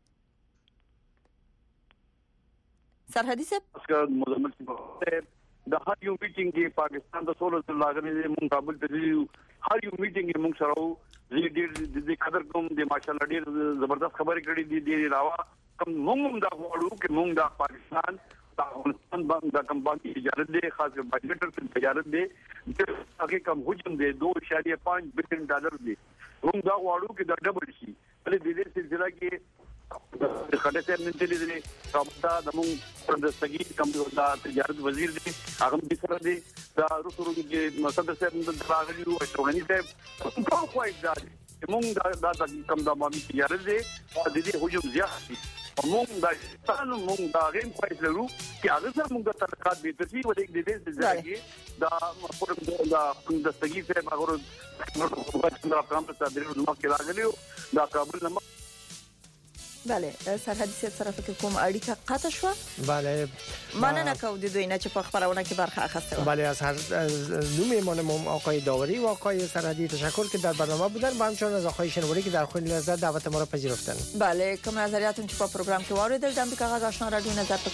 سرحدي صاحب؟ مزمل صاحب د هر یو میټینګ کې پاکستان د سولو د لاګنې مونږ کابل ته ځو، هر یو میټینګ کې مونږ سره ډېر قدر کوم د ماشاءالله ډېر زبردست خبرې کړې دي، ډېر راوا موږ دا غواړو چې موږ د پاکستان د افغانستان باندې کوم باندې تجارت دی خاص کر بایلټر تجارت دی هغه کوم حجم دی 2.5 بلین ډالر دی موږ دا غواړو چې دا ډبل شي په دې سلسله کې د خدای نن دې رابطه د موږ د سګي کوم د تجارت وزیر دی هغه د سره دی دا رسورو کې مصدر صاحب د راغلیو او شوغنی صاحب کوم خوای دا موږ دا کوم د باندې تجارت دی د دې حجم زیات دي موږ دا ستاسو موږ دا غیم خوای لرو چې هغه سره موږ د ترکات به ترتیب ولې د دې ځای دا پرم د سګي صاحب هغه د کام په صدر نو کې راغلیو دا کابل نمبر بله سرحدي سیاست سره فکر کوم اړیکه قطع شو بله مننه کوم د دوی نه چې په خبرونه کې برخه اخیسته بله از هر نومیمانم آقای داوری و آقای سرحدی تشکر که در برنامه بودن و همچنین از آقای شنواری که در خود لذت دعوت ما را پذیرفتن. بله کوم نظریاتون چې په پروګرام کې واردل د امریکا غږ آشنا رادیو نظر